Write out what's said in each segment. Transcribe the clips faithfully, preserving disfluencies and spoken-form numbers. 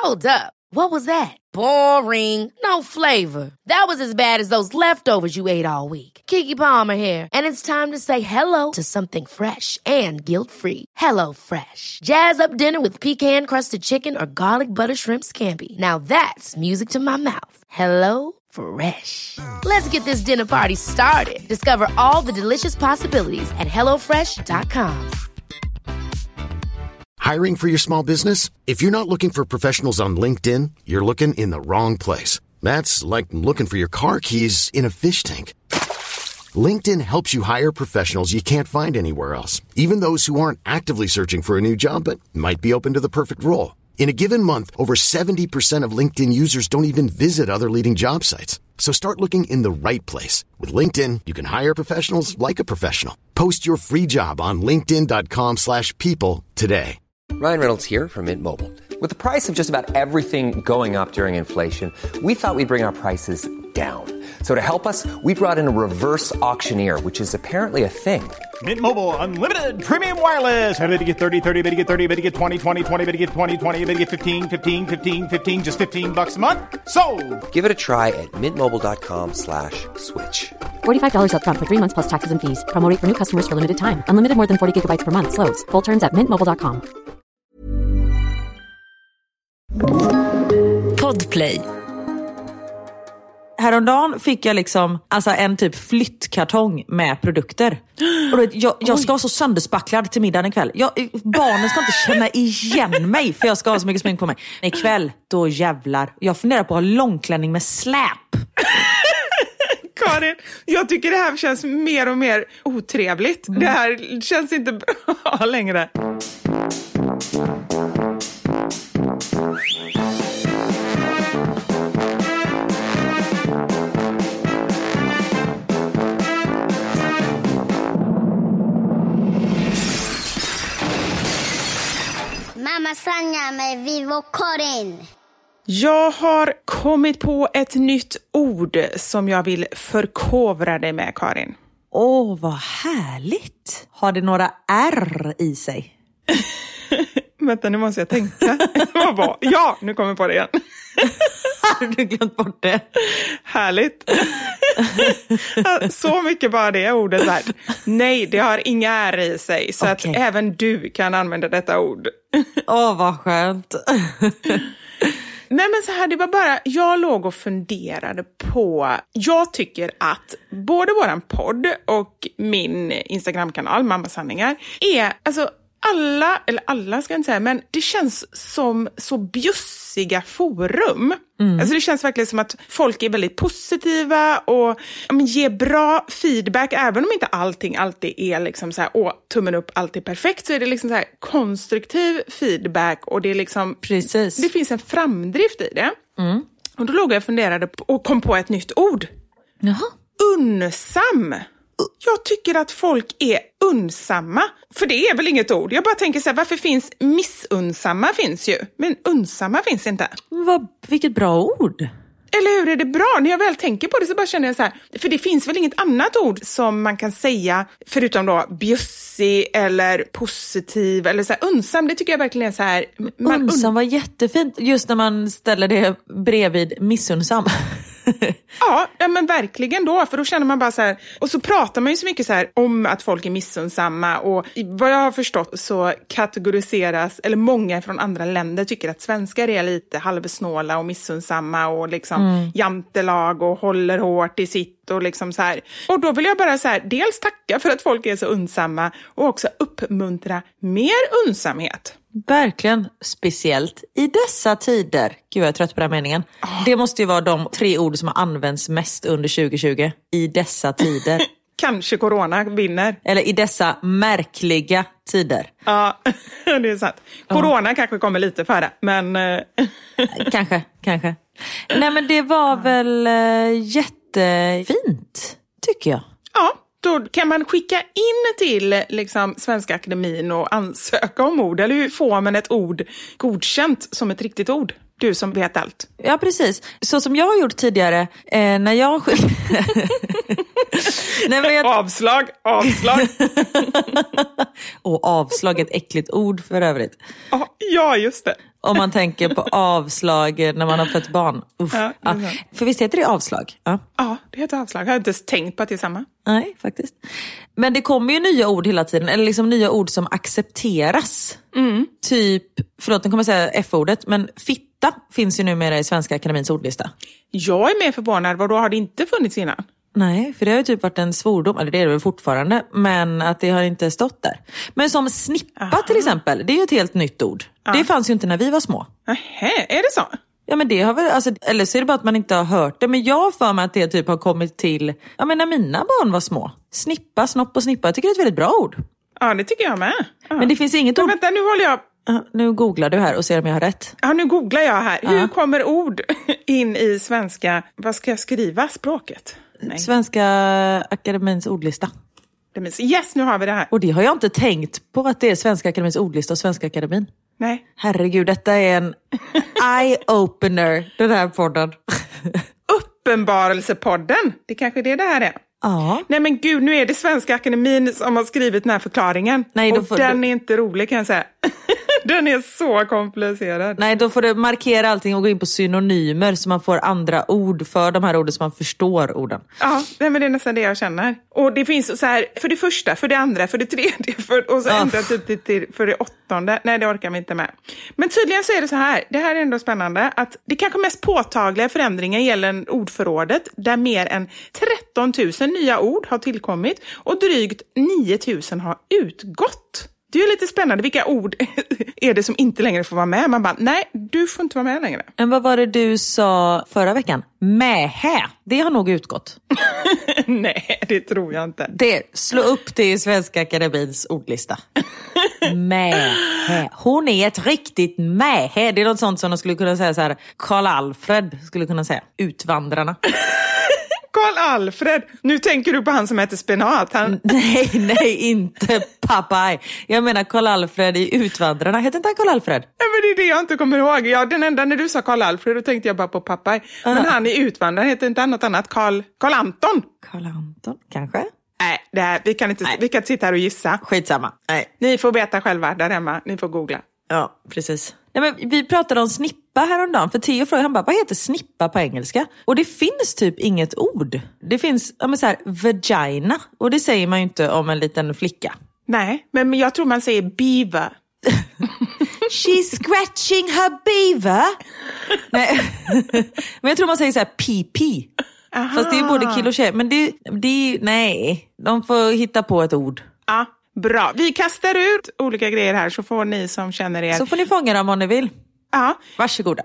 Hold up. What was that? Boring. No flavor. That was as bad as those leftovers you ate all week. Keke Palmer here, and it's time to say hello to something fresh and guilt-free. Hello Fresh. Jazz up dinner with pecan-crusted chicken or garlic butter shrimp scampi. Now that's music to my mouth. Hello Fresh. Let's get this dinner party started. Discover all the delicious possibilities at hello fresh dot com. Hiring for your small business? If you're not looking for professionals on LinkedIn, you're looking in the wrong place. That's like looking for your car keys in a fish tank. LinkedIn helps you hire professionals you can't find anywhere else, even those who aren't actively searching for a new job but might be open to the perfect role. In a given month, over seventy percent of LinkedIn users don't even visit other leading job sites. So start looking in the right place. With LinkedIn, you can hire professionals like a professional. Post your free job on linkedin dot com slash people today. Ryan Reynolds here from Mint Mobile. With the price of just about everything going up during inflation, we thought we'd bring our prices down. So to help us, we brought in a reverse auctioneer, which is apparently a thing. Mint Mobile Unlimited Premium Wireless. How to get thirty, thirty, how to get thirty, how to get twenty, twenty, twenty, how to get twenty, twenty, how to get fifteen, fifteen, fifteen, fifteen, just fifteen bucks a month? Sold! Give it a try at mintmobile.com slash switch. forty-five dollars up front for three months plus taxes and fees. Promo rate for new customers for limited time. Unlimited more than forty gigabytes per month. Slows full terms at mint mobile dot com. Podplay. Häromdagen fick jag liksom alltså en typ flyttkartong med produkter. Och då, jag, jag ska vara så sönderspacklad till middagen ikväll. Jag, barnen ska inte känna igen mig för jag ska ha så mycket smink på mig. Men ikväll, då jävlar. Jag funderar på att ha långklänning med släp. Karin, jag tycker det här känns mer och mer otrevligt. Mm. Det här känns inte bra längre. Mamma Sanja med Vivo Karin. Jag har kommit på ett nytt ord som jag vill förkovra dig med, Karin. Åh, vad härligt. Har det några R i sig? Vänta, nu måste jag tänka. Vad var? Ja, nu kommer jag på det igen. Har du glömt bort det? Härligt. Så mycket bara det ordet värt. Nej, det har inga R i sig. Så okay. Att även du kan använda detta ord. Åh, vad skönt. Nej, men så här, det var bara, jag låg och funderade på, jag tycker att både våran podd och min Instagram-kanal, Mamma Sanningar, är, alltså alla, eller alla ska jag inte säga, men det känns som så bjussiga forum. Mm. Alltså det känns verkligen som att folk är väldigt positiva och men, ger bra feedback, även om inte allting alltid är liksom så här, åh, tummen upp, allt är perfekt, så är det liksom så här konstruktiv feedback och det är liksom, precis. Det finns en framdrift i det. Mm. Och då låg jag och funderade och kom på ett nytt ord. Jaha. Unsam. Jag tycker att folk är unsamma. För det är väl inget ord. Jag bara tänker så här, varför finns missunsamma finns ju. Men unsamma finns inte. Vad, vilket bra ord. Eller hur, är det bra? När jag väl tänker på det så bara känner jag så här. För det finns väl inget annat ord som man kan säga förutom då bjussig eller positiv eller så här. Unsam, det tycker jag verkligen är så här. Man unsam un- var jättefint just när man ställer det bredvid missunsam. Ja, ja, men verkligen då. För då känner man bara så här. Och så pratar man ju så mycket så här om att folk är missunnsamma. Och vad jag har förstått så kategoriseras, eller många från andra länder tycker att svenskar är lite halvsnåla och missunnsamma och liksom mm. jantelag och håller hårt i sitt och liksom så här. Och då vill jag bara så här, dels tacka för att folk är så unsamma och också uppmuntra mer unsamhet. Verkligen, speciellt i dessa tider. Gud, jag är trött på den meningen. Oh. Det måste ju vara de tre ord som har använts mest under tjugo tjugo. I dessa tider. Kanske corona vinner. Eller i dessa märkliga tider. Ja, det är sant. Corona ja. Kanske kommer lite före, men... kanske, kanske. Nej, men det var väl äh, jättefint, tycker jag. Ja. Då kan man skicka in till liksom, Svenska Akademin och ansöka om ord. Eller hur får man ett ord godkänt som ett riktigt ord? Du som vet allt. Ja, precis. Så som jag har gjort tidigare, eh, när jag... Nej, men jag... Avslag, avslag. Och avslag, ett äckligt ord för övrigt. Oh, ja, just det. Om man tänker på avslag när man har fått barn. Uff. Ja, ja. För visst heter det avslag? Ja. ja, det heter avslag. Jag har inte ens tänkt på att det är samma. Nej, faktiskt. Men det kommer ju nya ord hela tiden. Eller liksom nya ord som accepteras. Mm. Typ, förlåt, nu kommer jag säga F-ordet. Men fitta finns ju numera i Svenska Akademins ordlista. Jag är mer förvånad. Vadå, har det inte funnits innan? Nej, för det har ju typ varit en svordom, eller det är det väl fortfarande, men att det har inte stått där. Men som snippa Aha. till exempel, det är ju ett helt nytt ord. Ja. Det fanns ju inte när vi var små. Nähä, är det så? Ja, men det har väl, alltså, eller så är det bara att man inte har hört det. Men jag har för mig att det typ har kommit till, ja men när mina barn var små. Snippa, snopp och snippa, jag tycker det är ett väldigt bra ord. Ja, det tycker jag med. Ja. Men det finns inget men ord... Vänta, nu håller jag... Uh, nu googlar du här och ser om jag har rätt. Ja, nu googlar jag här. Uh. Hur kommer ord in i svenska, vad ska jag skriva, språket? Nej. Svenska Akademins ordlista. Yes, nu har vi det här. Och det har jag inte tänkt på att det är Svenska Akademins ordlista och Svenska Akademin. Nej. Herregud, detta är en eye-opener, den här podden. Uppenbarelsepodden, det kanske är det det här är. Ja. Nej men gud, nu är det Svenska Akademin som har skrivit den här förklaringen. Nej, då och får den du... är inte rolig kan jag säga. Den är så komplicerad. Nej, då får du markera allting och gå in på synonymer så man får andra ord för de här orden så man förstår orden. Ja, nej, men det är nästan det jag känner. Och det finns så här, för det första, för det andra, för det tredje, för, och så oh. ändra typ till, till för det åttonde. Nej, det orkar vi inte med. Men tydligen så är det så här, det här är ändå spännande, att det kanske mest påtagliga förändringen gäller ordförrådet, där mer än tretton tusen nya ord har tillkommit och drygt nio tusen har utgått. Det är ju lite spännande. Vilka ord är det som inte längre får vara med? Man bara, nej, du får inte vara med längre. Men vad var det du sa förra veckan? Mähä. Det har nog utgått. Nej, det tror jag inte. Det, slå upp det i Svenska Akademins ordlista. Mähä. Hon är ett riktigt mähä. Det är något sånt som de skulle kunna säga så här. Karl Alfred skulle kunna säga. Utvandrarna. Karl Alfred. Nu tänker du på han som heter Spenat. Han... Nej, nej, inte Popeye. Jag menar Karl Alfred i Utvandrarna. Heter inte han Karl Alfred? Ja, men det är det jag inte kommer ihåg. Ja, den enda när du sa Karl Alfred, då tänkte jag bara på Popeye. Uh-huh. Men han i Utvandrarna heter inte något annat. Karl, Karl Anton. Karl Anton, kanske? Nej, det här, vi kan inte vi kan sitta här och gissa. Skitsamma. Nej. Ni får veta själva där hemma. Ni får googla. Ja, precis. Nej, men vi pratade om snippa häromdagen. För Theo frågade, han bara, vad heter snippa på engelska? Och det finns typ inget ord. Det finns, ja men så här, vagina. Och det säger man ju inte om en liten flicka. Nej, men jag tror man säger beaver. She's scratching her beaver. Nej. Men jag tror man säger så här pee-pee. Aha. Fast det är både kill och tjej. Men det, det nej, de får hitta på ett ord. Ja. Bra, vi kastar ut olika grejer här så får ni som känner er... Så får ni fånga dem om ni vill. Ja. Varsågoda.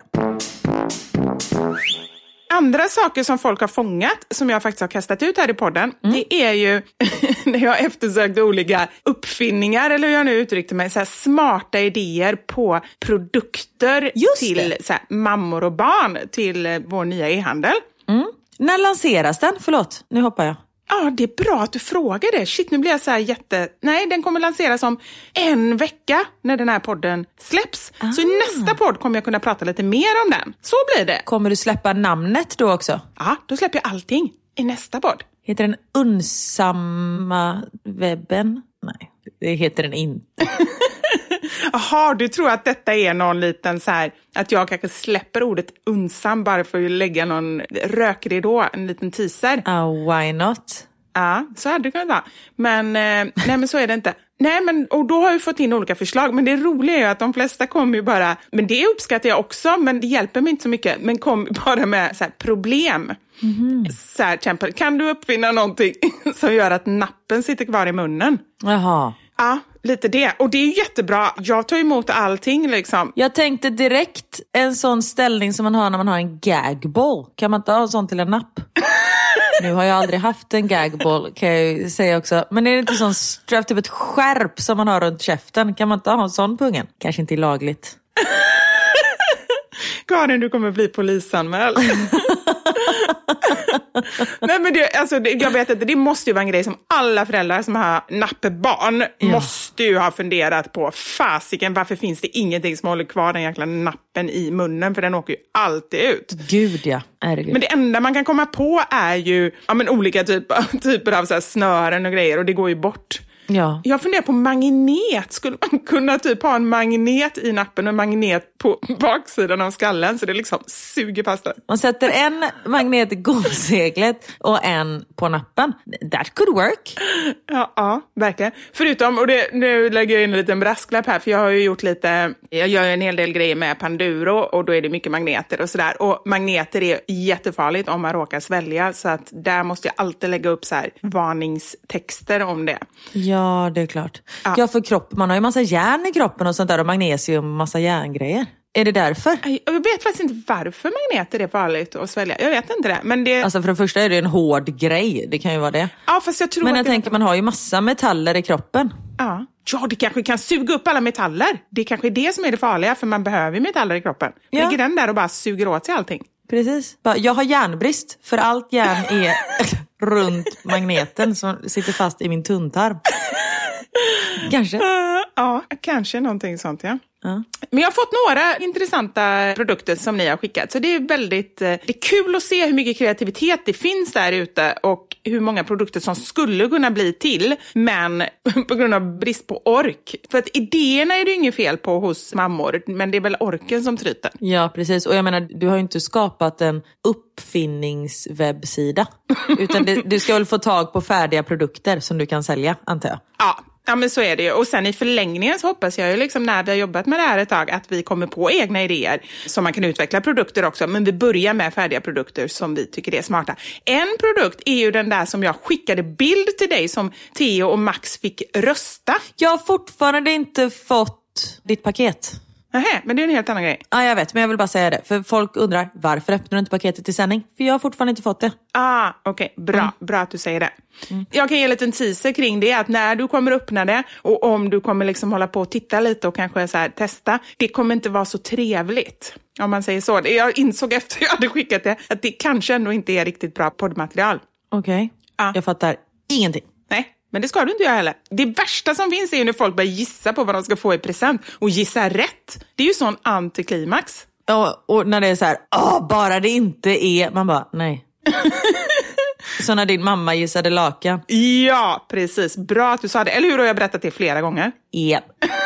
Andra saker som folk har fångat, som jag faktiskt har kastat ut här i podden, mm. det är ju när jag eftersökte olika uppfinningar, eller hur jag nu uttryckte mig, så här smarta idéer på produkter Just till så här, mammor och barn till vår nya e-handel. Mm. När lanseras den? Förlåt, nu hoppar jag. Ja, det är bra att du frågar det. Shit, nu blir jag så här jätte... Nej, den kommer lanseras om en vecka när den här podden släpps. Ah. Så i nästa podd kommer jag kunna prata lite mer om den. Så blir det. Kommer du släppa namnet då också? Ja, då släpper jag allting i nästa podd. Heter den Unsamma webben? Nej, det heter den inte. Jaha, du tror att detta är någon liten så här, att jag kanske släpper ordet unsam bara för att lägga någon rökridå, en liten teaser. Uh, why not? Ja, så hade det kunnat vara. Men, eh, nej men så är det inte. Nej, men och då har vi fått in olika förslag. Men det roliga är ju att de flesta kommer ju bara, men det uppskattar jag också, men det hjälper mig inte så mycket. Men kom bara med så här, problem. Mm-hmm. Så här, till exempel, kan du uppfinna någonting som gör att nappen sitter kvar i munnen? Jaha. Ja, lite det. Och det är ju jättebra. Jag tar emot allting liksom. Jag tänkte direkt en sån ställning som man har när man har en gagball. Kan man inte ha en sån till en napp? Nu har jag aldrig haft en gagball, kan jag ju säga också. Men är det inte sån strap, typ ett skärp som man har runt käften? Kan man inte ha en sån på ungen? Kanske inte är lagligt. Karin, du kommer bli polisanmäld. Nej, men det, alltså, det, jag vet att det måste ju vara en grej som alla föräldrar som har nappbarn ja. måste ju ha funderat på. Fasiken, varför finns det ingenting som håller kvar den jäkla nappen i munnen? För den åker ju alltid ut. Gud ja, herregud. Men det enda man kan komma på är ju ja, men olika typer, typer av så här snören och grejer. Och det går ju bort. Ja. Jag funderar på magnet. Skulle man kunna typ ha en magnet i nappen och en magnet på baksidan av skallen så det liksom suger fast där? Man sätter en magnet i gomseglet och en på nappen. That could work. Ja, ja, verkligen. Förutom, och det, nu lägger jag in en liten brasklapp här för jag har ju gjort lite, jag gör en hel del grejer med Panduro och då är det mycket magneter och sådär. Och magneter är jättefarligt om man råkar svälja så att där måste jag alltid lägga upp så här varningstexter om det. Ja. Ja, det är klart. Ja. ja, för kroppen, man har ju massa järn i kroppen och sånt där och magnesium och massa järngrejer. Är det därför? Jag vet faktiskt inte varför magneter är farligt att svälja. Jag vet inte det. Men det... Alltså för det första är det en hård grej. Det kan ju vara det. Ja, fast jag tror men jag att tänker, det... man har ju massa metaller i kroppen. Ja. Ja, det kanske kan suga upp alla metaller. Det kanske är det som är det farliga för man behöver ju metaller i kroppen. Ja. Ligger den där och bara suger åt sig allting. Precis. Jag har järnbrist för allt järn är runt magneten som sitter fast i min tunntarm. Kanske. Uh, ja, kanske någonting sånt, ja. Uh. Men jag har fått några intressanta produkter som ni har skickat. Så det är väldigt det är kul att se hur mycket kreativitet det finns där ute och hur många produkter som skulle kunna bli till, men på grund av brist på ork. För att idéerna är det inget fel på hos mammor, men det är väl orken som tryter. Ja, precis. Och jag menar, du har ju inte skapat en uppfinningswebbsida. Utan det, du ska väl få tag på färdiga produkter som du kan sälja, antar jag. Ja. Ja, men så är det ju. Och sen i förlängningen så hoppas jag ju liksom när vi har jobbat med det här ett tag att vi kommer på egna idéer som man kan utveckla produkter också. Men vi börjar med färdiga produkter som vi tycker är smarta. En produkt är ju den där som jag skickade bild till dig som Theo och Max fick rösta. Jag har fortfarande inte fått ditt paket. Nähä, men det är en helt annan grej. Ja, jag vet, men jag vill bara säga det. För folk undrar, varför öppnar du inte paketet i sändning? För jag har fortfarande inte fått det. Ah, okej. Okay. Bra. Mm. Bra att du säger det. Mm. Jag kan ge en liten teaser kring det. Att när du kommer öppna det och om du kommer liksom hålla på och titta lite och kanske så här testa. Det kommer inte vara så trevligt. Om man säger så. Jag insåg efter jag hade skickat det att det kanske ändå inte är riktigt bra poddmaterial. Okej. Okay. Ah. Jag fattar ingenting. Nej. Men det ska du inte göra heller. Det värsta som finns är ju när folk börjar gissa på vad de ska få i present. Och gissa rätt. Det är ju sån antiklimax. Ja, och när det är så här, åh, bara det inte är... Man bara, nej. Så när din mamma gissade lakan. Ja, precis. Bra att du sa det. Eller hur har jag berättat det flera gånger? Ja.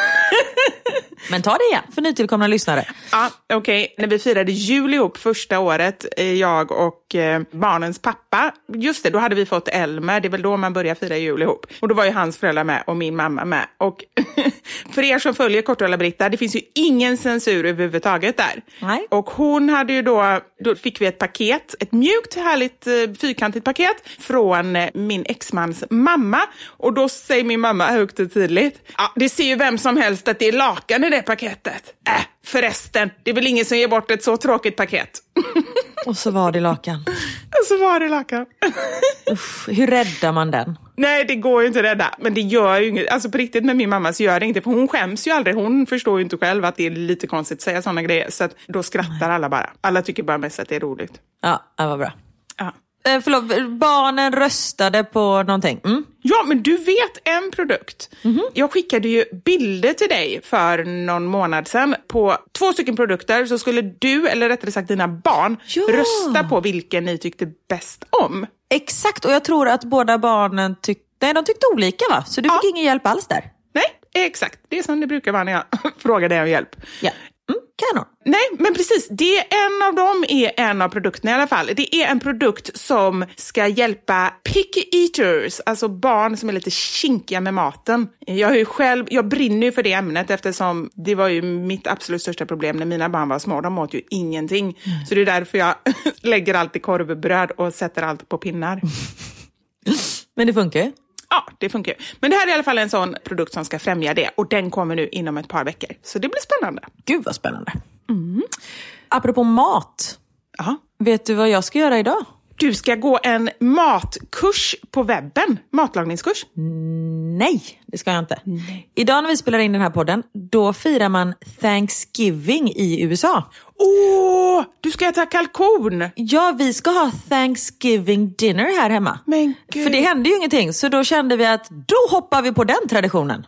Men ta det igen för nytillkomna lyssnare. Ja, okej. Okay. När vi firade jul ihop första året, jag och eh, barnens pappa. Just det, då hade vi fått Elmer. Det är väl då man börjar fira jul ihop. Och då var ju hans föräldrar med och min mamma med. Och för er som följer Kortrölla Britta, det finns ju ingen censur överhuvudtaget där. Nej. Och hon hade ju då, då fick vi ett paket. Ett mjukt, härligt, eh, fyrkantigt paket från eh, min exmans mamma. Och då säger min mamma högt och tydligt. Ja, det ser ju vem som helst att det är lakan i det paketet. Äh, förresten, det är väl ingen som ger bort ett så tråkigt paket. Och så var det lakan. Och så var det lakan. Uff, hur räddar man den? Nej, det går ju inte att rädda. Men det gör ju inget. Alltså på riktigt med min mamma så gör det inte. För hon skäms ju aldrig. Hon förstår ju inte själv att det är lite konstigt att säga sådana grejer. Så att då skrattar alla bara. Alla tycker bara mest att det är roligt. Ja, det var bra. Ja. Eh, förlåt, barnen röstade på någonting. Mm. Ja, men du vet en produkt. Mm-hmm. Jag skickade ju bilder till dig för någon månad sedan på två stycken produkter. Så skulle du, eller rättare sagt dina barn, ja. rösta på vilken ni tyckte bäst om. Exakt, och jag tror att båda barnen tyckte, nej, de tyckte olika, va? Så du ja. fick ingen hjälp alls där. Nej, exakt. Det är som det brukar vara när jag frågar dig om hjälp. Ja. Mm, kanon. Nej, men precis. Det är en av dem är en av produkterna i alla fall. Det är en produkt som ska hjälpa picky eaters, alltså barn som är lite kinkiga med maten. Jag har ju själv, jag brinner ju för det ämnet eftersom det var ju mitt absolut största problem när mina barn var små. De åt ju ingenting. Mm. Så det är därför jag lägger allt i korvbröd och sätter allt på pinnar. Men det funkar ju. Ja, det funkar. Men det här är i alla fall en sån produkt som ska främja det. Och den kommer nu inom ett par veckor. Så det blir spännande. Gud vad spännande. Mm. Apropå mat. Aha. Vet du vad jag ska göra idag? du ska gå en matkurs på webben. Matlagningskurs. Nej, det ska jag inte. Nej. Idag när vi spelar in den här podden, då firar man Thanksgiving i U S A. Åh, du ska äta kalkon. Ja, vi ska ha Thanksgiving dinner här hemma. Men gud. För det hände ju ingenting, så då kände vi att då hoppar vi på den traditionen.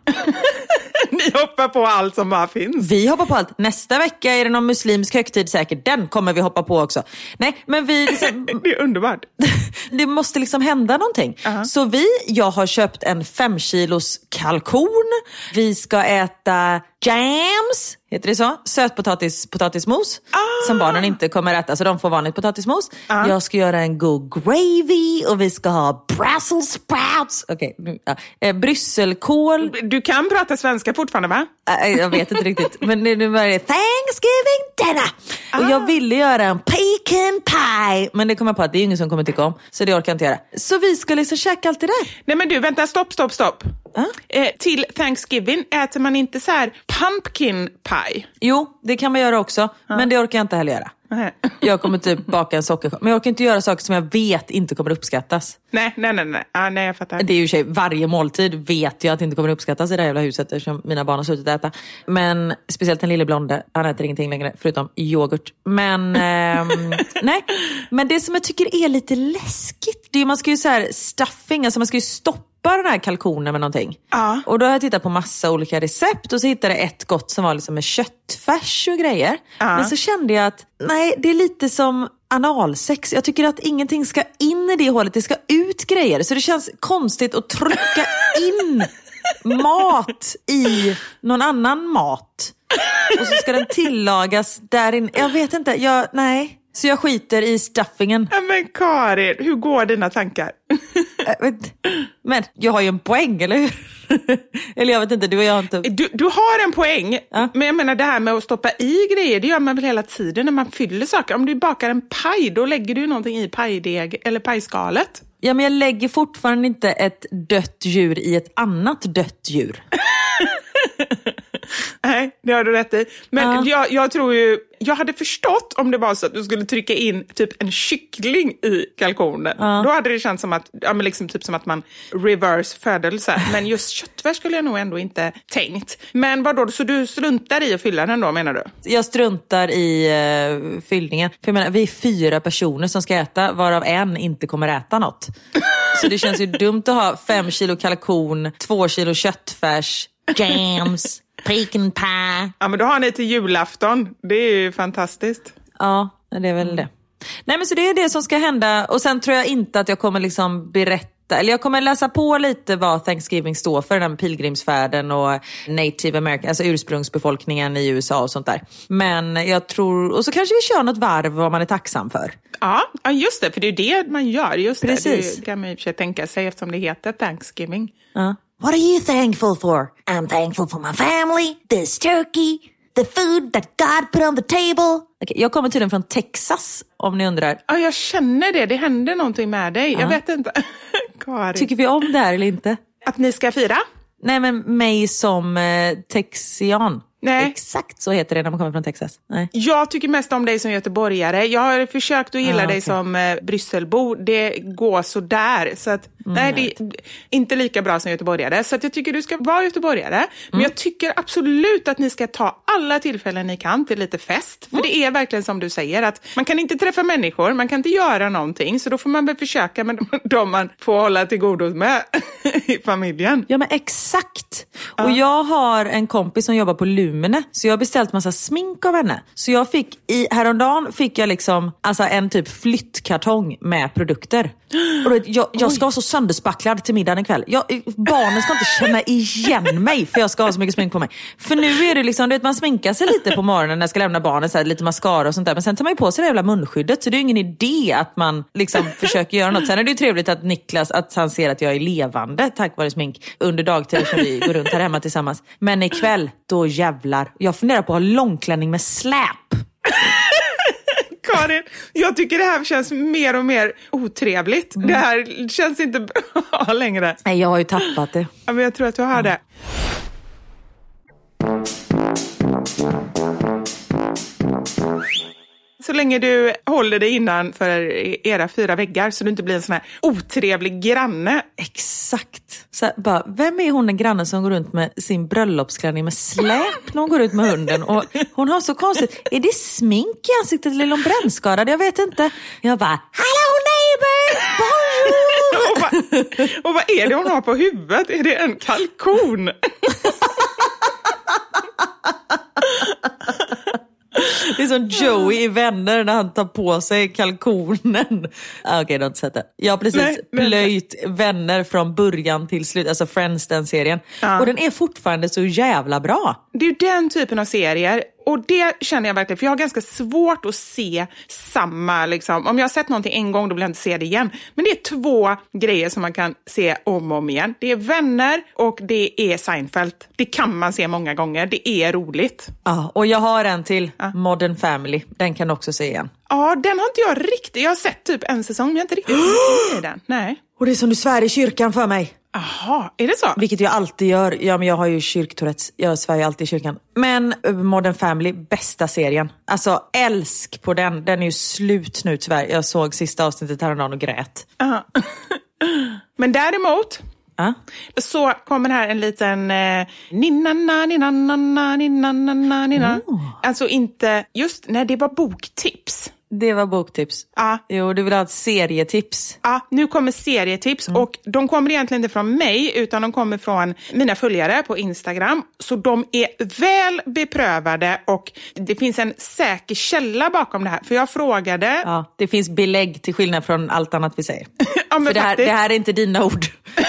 Ni hoppar på allt som bara finns. Vi hoppar på allt. Nästa vecka är det någon muslimsk högtid säkert. Den kommer vi hoppa på också. Nej, men vi... Liksom, det är underbart. Det måste liksom hända någonting. Uh-huh. Så vi, jag har köpt en fem kilos kalkon. Vi ska äta jams, heter det så? Sötpotatis, potatismos. Ah. Som barnen inte kommer äta, så de får vanligt potatismos. Uh-huh. Jag ska göra en god gravy och vi ska ha Brussels sprouts. Okej, okay. ja. eh, brysselkål. Du kan prata svenska fortfarande, va? Äh, jag vet inte riktigt. Men nu, nu var det Thanksgiving dinner. Ah. Och jag ville göra en pecan pie. Men det kom jag på att det är ingen som kommer tycka om. Så det orkar jag inte göra. Så vi ska liksom käka allt det där. Nej men du, vänta, stopp, stopp, stopp. Uh? Eh, till Thanksgiving äter man inte så här pumpkin pie? Jo, det kan man göra också. Uh. Men det orkar jag inte heller göra. Uh. Jag kommer typ baka en sockerkaka. Men jag orkar inte göra saker som jag vet inte kommer uppskattas. Nej, nej, nej. nej. Ah, nej jag fattar. Det är ju sig, varje måltid vet jag att det inte kommer uppskattas i det här jävla huset eftersom mina barn har slutat äta. Men speciellt den lille blonde, han äter ingenting längre förutom yoghurt. Men ehm, nej, men det som jag tycker är lite läskigt, det är ju man ska ju så här stuffing, alltså man ska ju stoppa den här kalkonen med någonting. Ja. Och då har jag tittat på massa olika recept och så hittade jag ett gott som var liksom med köttfärs och grejer. Ja. Men så kände jag att nej, det är lite som analsex. Jag tycker att ingenting ska in i det hålet, det ska ut grejer. Så det känns konstigt att trycka in mat i någon annan mat. Och så ska den tillagas där inne. Jag vet inte, jag, nej. Så jag skiter i stuffingen. Ja, men Karin, hur går dina tankar? Men jag har ju en poäng, eller hur? Eller jag vet inte, du och jag har inte... Du, du har en poäng, ja. Men jag menar det här med att stoppa i grejer, det gör man väl hela tiden när man fyller saker. Om du bakar en paj, då lägger du någonting i pajdeg eller pajskalet. Ja, men jag lägger fortfarande inte ett dött djur i ett annat dött djur. Nej, det har du rätt i. Men ja. jag, jag tror ju, jag hade förstått om det var så att du skulle trycka in typ en kyckling i kalkonen. Ja. Då hade det känts som att, ja men liksom typ som att man reverse födelse. Men just köttfärs skulle jag nog ändå inte tänkt. Men vadå, så du struntar i att fylla den då, menar du? Jag struntar i uh, fyllningen. För jag menar, vi är fyra personer som ska äta, varav en inte kommer äta något. Så det känns ju dumt att ha fem kilo kalkon, två kilo köttfärs, jams, pecan pie. Ja, men då har ni till julafton. Det är ju fantastiskt. Ja, det är väl det. Nej, men så det är det som ska hända. Och sen tror jag inte att jag kommer liksom berätta, eller jag kommer läsa på lite vad Thanksgiving står för, den pilgrimsfärden och Native American, alltså ursprungsbefolkningen i U S A och sånt där. Men jag tror, och så kanske vi kör något varv vad man är tacksam för. Ja, just det, för det är det man gör. Just precis. Det, det kan man ju för sig tänka sig eftersom det heter Thanksgiving. Ja. What are you thankful for? I'm thankful for my family, this turkey, the food that God put on the table. Okay, jag kommer tydligen från Texas, om ni undrar. Ja, jag känner det. Det händer någonting med dig. Ja. Jag vet inte. Karin. Tycker vi om det här eller inte? Att ni ska fira? Nej, men mig som eh, texian. Nej. Exakt så heter det när man kommer från Texas. Nej. Jag tycker mest om dig som göteborgare. Jag har försökt att gilla ah, dig okay. som eh, Brysselbo. Det går så där. Så att, mm, nej, det är inte lika bra som göteborgare. Så att jag tycker du ska vara göteborgare. Mm. Men jag tycker absolut att ni ska ta alla tillfällen ni kan till lite fest. För mm. det är verkligen som du säger, att man kan inte träffa människor, man kan inte göra någonting. Så då får man väl försöka med de man får hålla till godo med i familjen. Ja, men exakt. Ah. Och jag har en kompis som jobbar på Luleå. Så jag har beställt massa smink av henne. Så jag fick, i häromdagen fick jag liksom alltså en typ flyttkartong med produkter. Och då, jag, jag ska vara så sönderspacklad till middagen ikväll. Jag, barnen ska inte känna igen mig för jag ska ha så mycket smink på mig. För nu är det liksom, du vet, man sminkar sig lite på morgonen när jag ska lämna barnen, så här, lite mascara och sånt där. Men sen tar man ju på sig det jävla munskyddet, så det är ingen idé att man liksom försöker göra något. Sen är det ju trevligt att Niklas, att han ser att jag är levande tack vare smink under dagtid som vi går runt här hemma tillsammans. Men ikväll, då jävlar. Jag funderar på att ha långklänning med släp. Karin, jag tycker det här känns mer och mer otrevligt. Mm. Det här känns inte bra längre. Nej, jag har ju tappat det. Ja, men jag tror att du har mm. det. Så länge länge du håller dig innanför era fyra väggar så du inte blir en sån här otrevlig granne. Exakt. Så här, bara, vem är hon den grannen som går runt med sin bröllopsklänning med släp när hon går ut med hunden? Och hon har så konstigt, är det smink i ansiktet eller är hon brännskadad? Jag vet inte. Jag bara, hallå neighbor! Bonjour! och, vad, och vad är det hon har på huvudet? Är det en kalkon? Det är som Joey i Vänner när han tar på sig kalkonen. Ah, Okej, okay, du har inte sett det. Jag har precis nej, plöjt nej. Vänner från början till slut. Alltså Friends, den serien. Ja. Och den är fortfarande så jävla bra. Det är ju den typen av serier. Och det känner jag verkligen, för jag har ganska svårt att se samma, liksom. Om jag har sett någonting en gång, då vill jag inte se det igen. Men det är två grejer som man kan se om och om igen. Det är Vänner och det är Seinfeld. Det kan man se många gånger, det är roligt. Ja, och jag har en till, ja. Modern Family. Den kan du också se igen. Ja, den har inte jag riktigt, jag har sett typ en säsong, men jag har inte riktigt sett den. Nej. Och det är som du svär i kyrkan för mig. Aha, är det så? Vilket jag alltid gör. Ja, men jag har ju kyrktourettes. Jag svär ju alltid i kyrkan. Men Modern Family, bästa serien. Alltså, älsk på den. Den är ju slut nu tyvärr. Jag såg sista avsnittet häromdagen och grät. Aha. Men däremot... Uh. Så kommer här en liten eh, ninna ninna ninna ninna ninna ninna. Oh. Alltså inte just när det var boktips. Det var boktips. Ja. Jo, du vill ha ett serietips. Ja, nu kommer serietips mm. och de kommer egentligen inte från mig utan de kommer från mina följare på Instagram. Så de är väl beprövade och det finns en säker källa bakom det här. För jag frågade... Ja, det finns belägg till skillnad från allt annat vi säger. Ja, men för det här, det här är inte dina ord.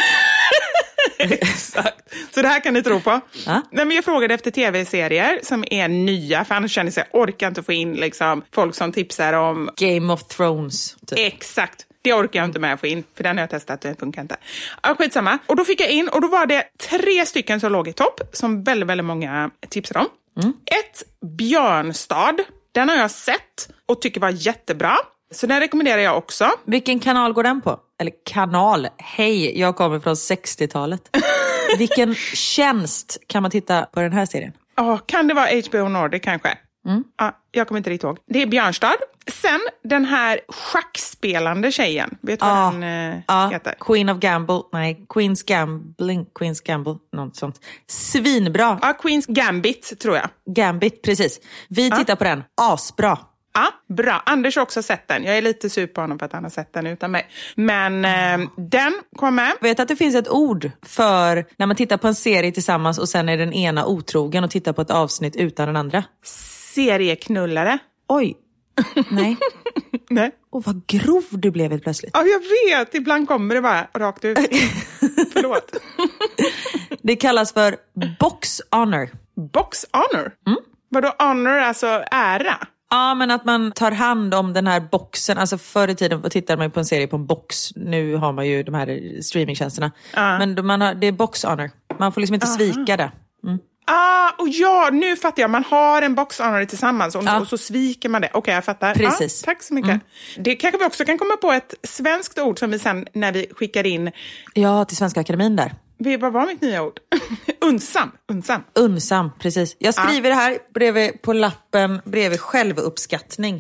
Exakt. Så det här kan ni tro på. Ja? Nej, men jag frågade efter tv-serier som är nya. För annars känner jag jag orkar inte få in liksom, folk som tipsar om... Game of Thrones. Typ. Exakt. Det orkar jag inte med att få in. För den har jag testat och det funkar inte. Ja, skitsamma. Och då fick jag in och då var det tre stycken som låg i topp. Som väldigt, väldigt många tipsade om. Mm. Ett, Björnstad. Den har jag sett och tycker var jättebra. Så den rekommenderar jag också. Vilken kanal går den på? Eller kanal? Hej, jag kommer från sextiotalet. Vilken tjänst kan man titta på den här serien? Ja, oh, kan det vara H B O Nordic kanske? Mm. Ja, jag kommer inte riktigt ihåg. Det är Björnstad. Sen den här schackspelande tjejen. Vet du ah, vad den eh, ah, heter? Queen of Gamble. Nej, Queen's Gambling. Queen's Gamble. Något sånt. Svinbra. Ja, Queen's Gambit tror jag. Gambit, precis. Vi tittar ah. på den. Asbra. Ja, bra. Anders har också sett den. Jag är lite sur på honom för att han har sett den utan mig. Men eh, den kom med. Jag vet att det finns ett ord för när man tittar på en serie tillsammans och sen är den ena otrogen och tittar på ett avsnitt utan den andra. Serieknullare. Oj. Nej. Nej. Och vad grov du blev helt plötsligt. Ja, jag vet. Ibland kommer det bara rakt ut. Förlåt. Det kallas för box honor. Box honor? Mm. Vadå honor, alltså ära? Ja, men att man tar hand om den här boxen. Alltså förr i tiden tittade man på en serie på en box. Nu har man ju de här streamingtjänsterna. Uh. Men man har, det är box honor. Man får liksom inte uh. svika det. Mm. Ah, och ja, nu fattar jag. Man har en box honor tillsammans och, ja. och så sviker man det. Okej, okay, jag fattar. Precis. Ah, tack så mycket. Mm. Det kanske vi också kan komma på ett svenskt ord som vi sen när vi skickar in. Ja, till Svenska Akademin där. Vad var mitt nya ord? Unsam. Unsam. Unsam, precis. Jag skriver det här bredvid på lappen bredvid självuppskattning.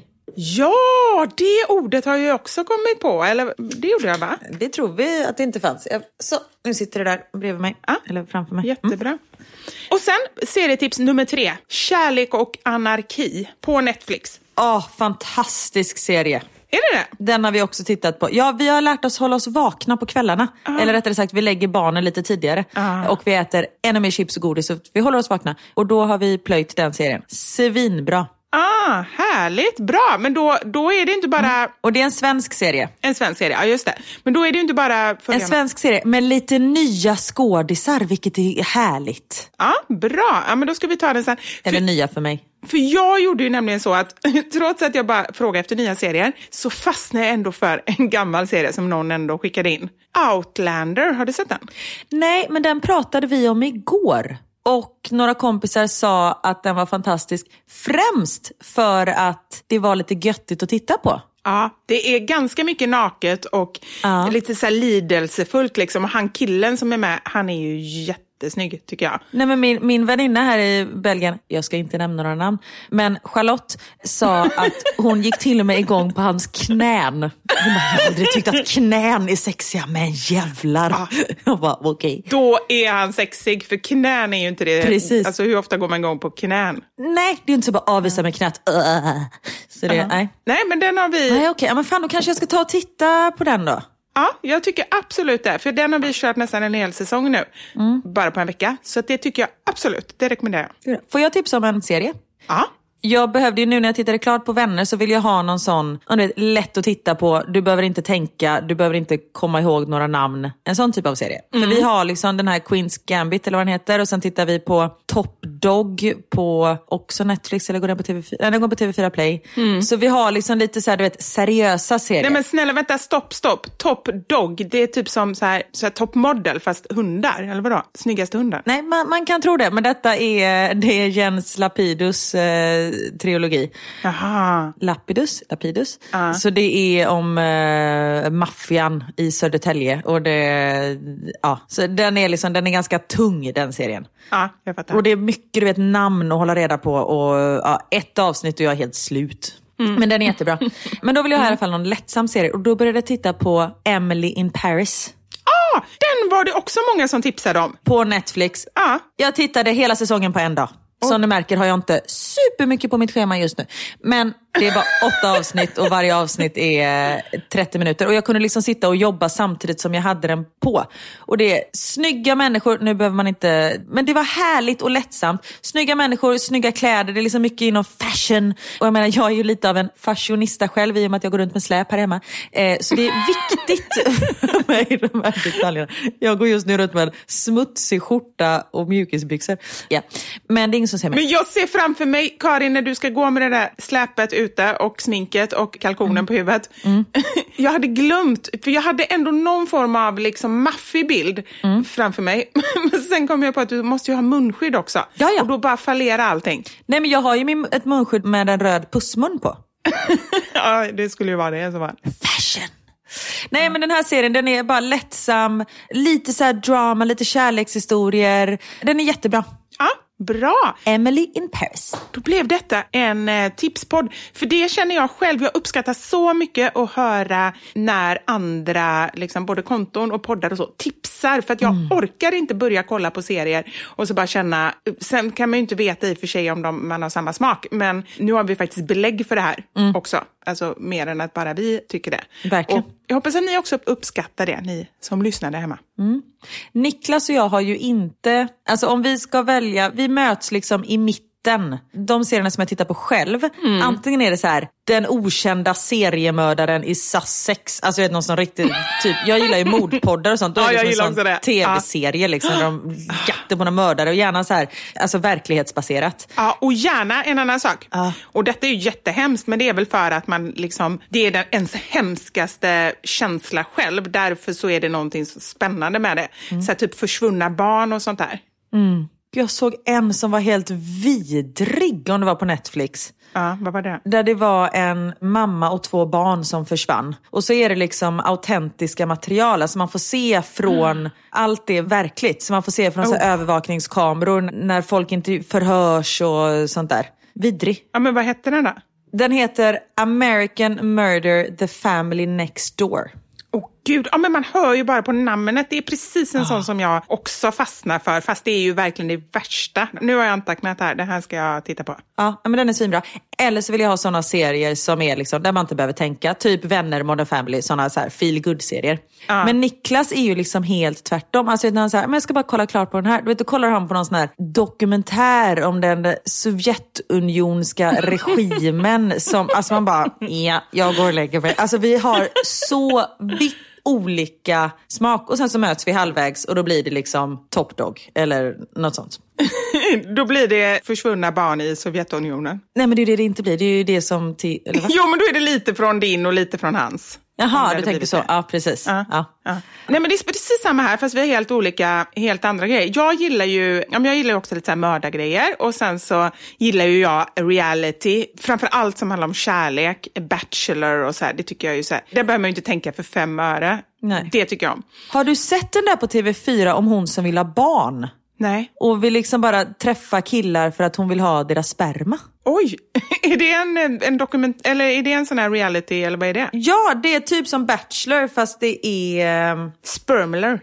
Ja, det ordet har jag också kommit på. Eller det gjorde jag, va? Det tror vi att det inte fanns. Så, nu sitter det där bredvid mig. Ah, eller framför mig. Jättebra. Mm. Och sen serietips nummer tre. Kärlek och anarki på Netflix. Åh, oh, fantastisk serie. Är det det? Den har vi också tittat på. Ja, vi har lärt oss hålla oss vakna på kvällarna. Ah. Eller rättare sagt, vi lägger barnen lite tidigare. Ah. Och vi äter ännu mer chips och godis. Så vi håller oss vakna. Och då har vi plöjt den serien. Svinbra. Ah, härligt. Bra. Men då, då är det inte bara... Mm. Och det är en svensk serie. En svensk serie, ja just det. Men då är det inte bara... En svensk serie med lite nya skådisar, vilket är härligt. Ja, ah, bra. Ja, men då ska vi ta den sen. Eller för... nya för mig. För jag gjorde ju nämligen så att trots att jag bara frågade efter nya serier så fastnade jag ändå för en gammal serie som någon ändå skickade in. Outlander, har du sett den? Nej, men den pratade vi om igår. Och några kompisar sa att den var fantastisk. Främst för att det var lite göttigt att titta på. Ja, det är ganska mycket naket och ja. lite så här lidelsefullt liksom. Och han killen som är med, han är ju jätte jättesnygg tycker jag. Nej, men min, min väninna här i Belgien, jag ska inte nämna några namn, men Charlotte sa att hon gick till och med igång på hans knän. Hon bara, jag har aldrig tyckt att knän är sexiga, men jävlar. Ah. Jag bara, okej. Okay. Då är han sexig, för knän är ju inte det. Precis. Alltså hur ofta går man igång på knän? Nej, det är inte så bara avvisa med knät. Uh. Så det, uh-huh. nej. Nej, men den har vi... Nej, okej, okay. Men fan, då kanske jag ska ta och titta på den då. Ja, jag tycker absolut det. För den har vi kört nästan en hel säsong nu. Mm. Bara på en vecka. Så det tycker jag absolut. Det rekommenderar jag. Får jag tipsa om en serie? Ja. Jag behövde ju nu när jag tittade klart på Vänner så vill jag ha någon sån, om du vet, lätt att titta på. Du behöver inte tänka, du behöver inte komma ihåg några namn. En sån typ av serie. Mm. För vi har liksom den här Queen's Gambit eller vad den heter. Och sen tittar vi på Top Dog på också Netflix eller går den på T V fyra? Nej, den går på T V fyra Play. Mm. Så vi har liksom lite så här, du vet, seriösa serier. Nej men snälla, vänta, stopp, stopp. Top Dog, det är typ som så här, så här Top Model fast hundar, eller vadå? Snyggaste hundar. Nej, man, man kan tro det. Men detta är, det är Jens Lapidus eh, trilogi. Aha. Lapidus, Lapidus. Uh. Så det är om eh, maffian i Södertälje och det, ja, så den är liksom, den är ganska tung, den serien. Ja, jag fattar. Och det är mycket, du vet, namn att hålla reda på och ja, ett avsnitt och jag är helt slut. Mm. Men den är jättebra. Men då vill jag ha i alla fall någon lättsam serie och då började jag titta på Emily in Paris. Ah, den var det också många som tipsade om. På Netflix. Ja. Jag tittade hela säsongen på en dag. Som du märker har jag inte supermycket på mitt schema just nu. Men det är bara åtta avsnitt och varje avsnitt är trettio minuter. Och jag kunde liksom sitta och jobba samtidigt som jag hade den på. Och det är snygga människor, nu behöver man inte... Men det var härligt och lättsamt. Snygga människor, snygga kläder, det är liksom mycket inom fashion. Och jag menar, jag är ju lite av en fashionista själv i och med att jag går runt med släp här hemma. Eh, så det är viktigt för mig, de här detaljerna. Jag går just nu runt med en smutsig skjorta och mjukisbyxor. Ja. Men det är ingen som ser mig. Men jag ser framför mig, Karin, när du ska gå med det där släpet ute och sminket och kalkonen mm. på huvudet. Mm. Jag hade glömt, för jag hade ändå någon form av liksom maffig bild mm. framför mig. Men sen kom jag på att du måste ju ha munskydd också. Ja, ja. Och då bara fallerar allting. Nej, men jag har ju min, ett munskydd med en röd pussmun på. Ja, det skulle ju vara det. Så bara. Fashion. Nej, men den här serien, den är bara lättsam. Lite så här drama, lite kärlekshistorier. Den är jättebra. Ja. Bra! Emily in Paris. Då blev detta en eh, tipspodd. För det känner jag själv. Jag uppskattar så mycket att höra när andra, liksom, både konton och poddar och så, tipsar. För att jag mm. orkar inte börja kolla på serier och så bara känna... Sen kan man ju inte veta i och för sig om de, man har samma smak. Men nu har vi faktiskt belägg för det här mm. också. Alltså mer än att bara vi tycker det. Verkligen. Och jag hoppas att ni också uppskattar det, ni som lyssnar där hemma. Mm. Niklas och jag har ju inte... Alltså om vi ska välja... Vi möts liksom i mitten. De serierna som jag tittar på själv. Mm. Antingen är det så här... Den okända seriemördaren i Sussex. Alltså jag vet någon som riktigt... Typ, jag gillar ju mordpoddar och sånt. Då ja, är det jag som en sån det. tv-serie liksom. Där de jaktar på några mördare. Och gärna så här... Alltså verklighetsbaserat. Ja, och gärna en annan sak. Ah. Och detta är ju jättehemskt. Men det är väl för att man liksom... Det är den ens hemskaste känsla själv. Därför så är det någonting så spännande med det. Mm. Så här, typ försvunna barn och sånt där. Mm. Jag såg en som var helt vidrig om det var på Netflix. Ja, vad var det? Där det var en mamma och två barn som försvann. Och så är det liksom autentiska material. Alltså man får se från... Mm. Allt är verkligt. Så man får se från oh. så här övervakningskameror när folk inte förhörs och sånt där. Vidrig. Ja, men vad heter den då? Den heter American Murder, The Family Next Door. Åh oh, gud, ja, men man hör ju bara på namnet. Det är precis en oh. sån som jag också fastnar för. Fast det är ju verkligen det värsta. Nu har jag antecknat här, det här ska jag titta på. Ja, men den är svinbra. Eller så vill jag ha såna serier som är liksom, där man inte behöver tänka. Typ Vänner, Modern Family, såna så här feel-good-serier. Oh. Men Niklas är ju liksom helt tvärtom. Alltså när han säger, men jag ska bara kolla klart på den här. Du vet, då kollar han på någon sån här dokumentär om den Sovjetunionska regimen. Som, alltså man bara, ja, jag går och lägger mig. Alltså vi har så vitt olika smak och sen så möts vi halvvägs och då blir det liksom Top Dog eller något sånt. Då blir det försvunna barn i Sovjetunionen. Nej, men det är det det inte blir. Det är ju det som... Till, eller vad? Jo, men då är det lite från din och lite från hans. Jaha, du tänker så. Det. Ja, precis. Ja, ja. Ja. Nej, men det är precis samma här fast vi har helt olika, helt andra grejer. Jag gillar ju, ja, men jag gillar också lite så här mördargrejer och sen så gillar ju jag reality. Framför allt som handlar om kärlek, Bachelor och så här. Det tycker jag ju så här. Det behöver man ju inte tänka för fem öre. Nej. Det tycker jag om. Har du sett den där på T V fyra om hon som vill ha barn? Nej. Och vill liksom bara träffa killar för att hon vill ha deras sperma. Oj, är det en, en dokument, eller är det en sån här reality, eller vad är det? Ja, det är typ som Bachelor, fast det är... Um... Spermler.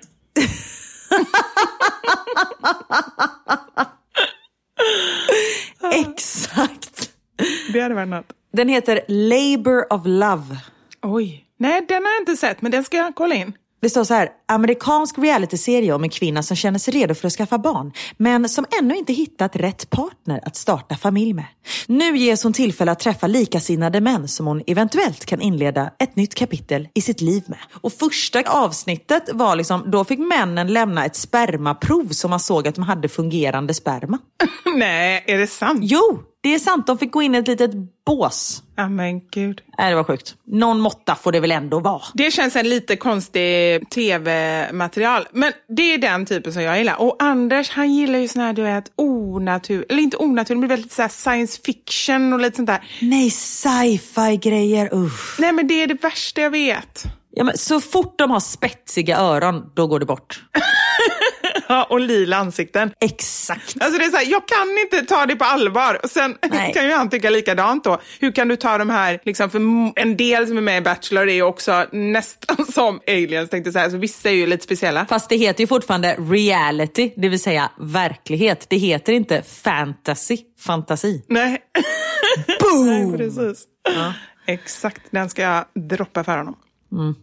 Exakt. Det hade varit något. Den heter Labor of Love. Oj, nej den har jag inte sett, men den ska jag kolla in. Det står så här: amerikansk realityserie om en kvinna som känner sig redo för att skaffa barn, men som ännu inte hittat rätt partner att starta familj med. Nu ges hon tillfälle att träffa likasinnade män som hon eventuellt kan inleda ett nytt kapitel i sitt liv med. Och första avsnittet var liksom, då fick männen lämna ett spermaprov som man såg att de hade fungerande sperma. Nej, är det sant? Jo, det är sant. De fick gå in i ett litet bås. Ja, men gud. Nej, det var sjukt. Någon måtta får det väl ändå vara. Det känns en lite konstig tv-material. Men det är den typen som jag gillar. Och Anders, han gillar ju sån här, du vet, onatur... Eller inte onatur, men väldigt så här science fiction och lite sånt där. Nej, sci-fi grejer. Uff. Nej, men det är det värsta jag vet. Ja, men så fort de har spetsiga öron, då går det bort. Ja, och lila ansikten. Exakt. Alltså det är så här, jag kan inte ta det på allvar. Och sen Nej. kan ju han tycka likadant då. Hur kan du ta de här, liksom, för en del som är med i Bachelor är ju också nästan som aliens, tänkte jag säga. Så vissa är ju lite speciella. Fast det heter ju fortfarande reality, det vill säga verklighet. Det heter inte fantasy, fantasi. Nej. Boom! Nej, precis. Ja. Exakt, den ska jag droppa för honom. Mm.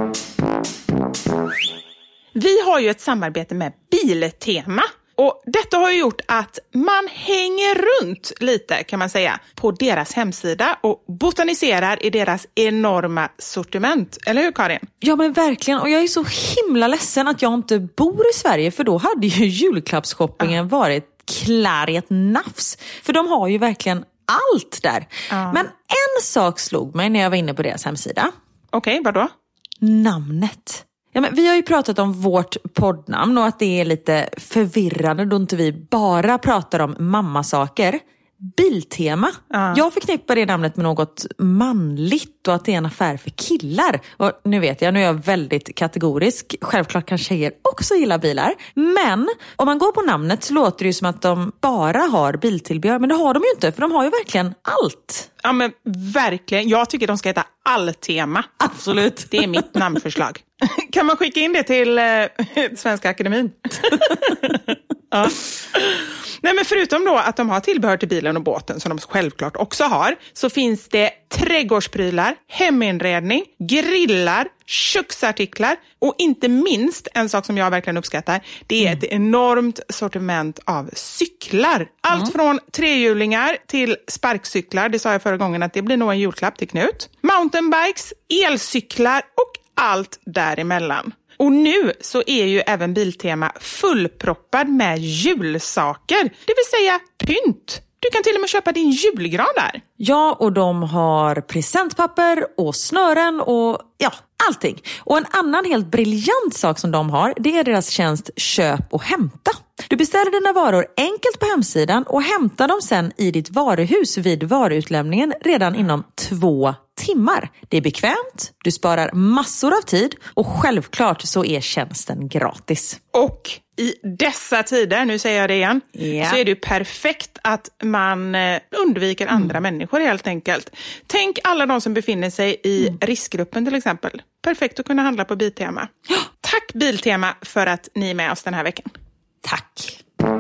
Vi har ju ett samarbete med Biltema. Och detta har ju gjort att man hänger runt lite, kan man säga, på deras hemsida och botaniserar i deras enorma sortiment. Eller hur, Karin? Ja, men verkligen. Och jag är så himla ledsen att jag inte bor i Sverige, för då hade ju julklappsshoppingen ja. varit klar i ett nafs. För de har ju verkligen allt där. Ja. Men en sak slog mig när jag var inne på deras hemsida. Okej, okay, vadå? Namnet. Ja, men vi har ju pratat om vårt poddnamn och att det är lite förvirrande då inte vi bara pratar om mammasaker. Biltema. Uh. Jag förknippar det namnet med något manligt och att det är en affär för killar. Och nu vet jag, nu är jag väldigt kategorisk. Självklart kan tjejer också gilla bilar. Men om man går på namnet så låter det ju som att de bara har biltillbehör. Men det har de ju inte, för de har ju verkligen allt. Ja, men verkligen. Jag tycker de ska heta Alltema. Absolut. Det är mitt namnförslag. Kan man skicka in det till eh, Svenska Akademin? Ja. Nej, men förutom då att de har tillbehör till bilen och båten som de självklart också har, så finns det trädgårdsprylar, heminredning, grillar, köksartiklar och inte minst en sak som jag verkligen uppskattar, det är mm. ett enormt sortiment av cyklar. Allt mm. från trehjulingar till sparkcyklar, det sa jag förra gången att det blir nog en julklapp till Knut. Mountainbikes, elcyklar och allt däremellan. Och nu så är ju även Biltema fullproppad med julsaker, det vill säga pynt. Du kan till och med köpa din julgran där. Ja, och de har presentpapper och snören och ja, allting. Och en annan helt briljant sak som de har, det är deras tjänst Köp och hämta. Du beställer dina varor enkelt på hemsidan och hämtar dem sen i ditt varuhus vid varuutlämningen redan inom två timmar. Det är bekvämt, du sparar massor av tid och självklart så är tjänsten gratis. Och i dessa tider, nu säger jag det igen, yeah. så är det ju perfekt att man undviker andra mm. människor helt enkelt. Tänk alla de som befinner sig i mm. riskgruppen till exempel. Perfekt att kunna handla på Biltema. Ja. Tack Biltema för att ni är med oss den här veckan. Tack.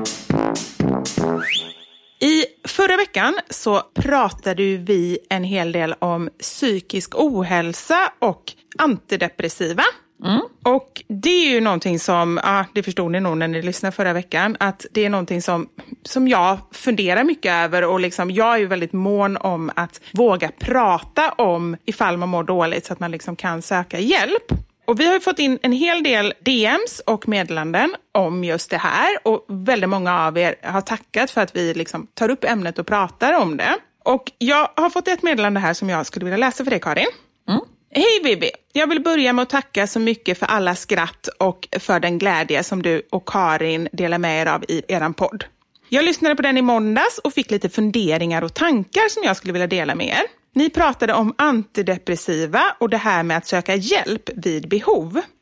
I förra veckan så pratade vi en hel del om psykisk ohälsa och antidepressiva. Mm. Och det är ju någonting som, ja, det förstod ni nog när ni lyssnade förra veckan, att det är någonting som, som jag funderar mycket över och liksom, jag är ju väldigt mån om att våga prata om ifall man mår dåligt så att man liksom kan söka hjälp. Och vi har ju fått in en hel del D M's och meddelanden om just det här. Och väldigt många av er har tackat för att vi liksom tar upp ämnet och pratar om det. Och jag har fått ett meddelande här som jag skulle vilja läsa för dig, Karin. Mm. Hej Bibi, jag vill börja med att tacka så mycket för alla skratt och för den glädje som du och Karin delar med er av i eran podd. Jag lyssnade på den i måndags och fick lite funderingar och tankar som jag skulle vilja dela med er. Ni pratade om antidepressiva och det här med att söka hjälp vid behov.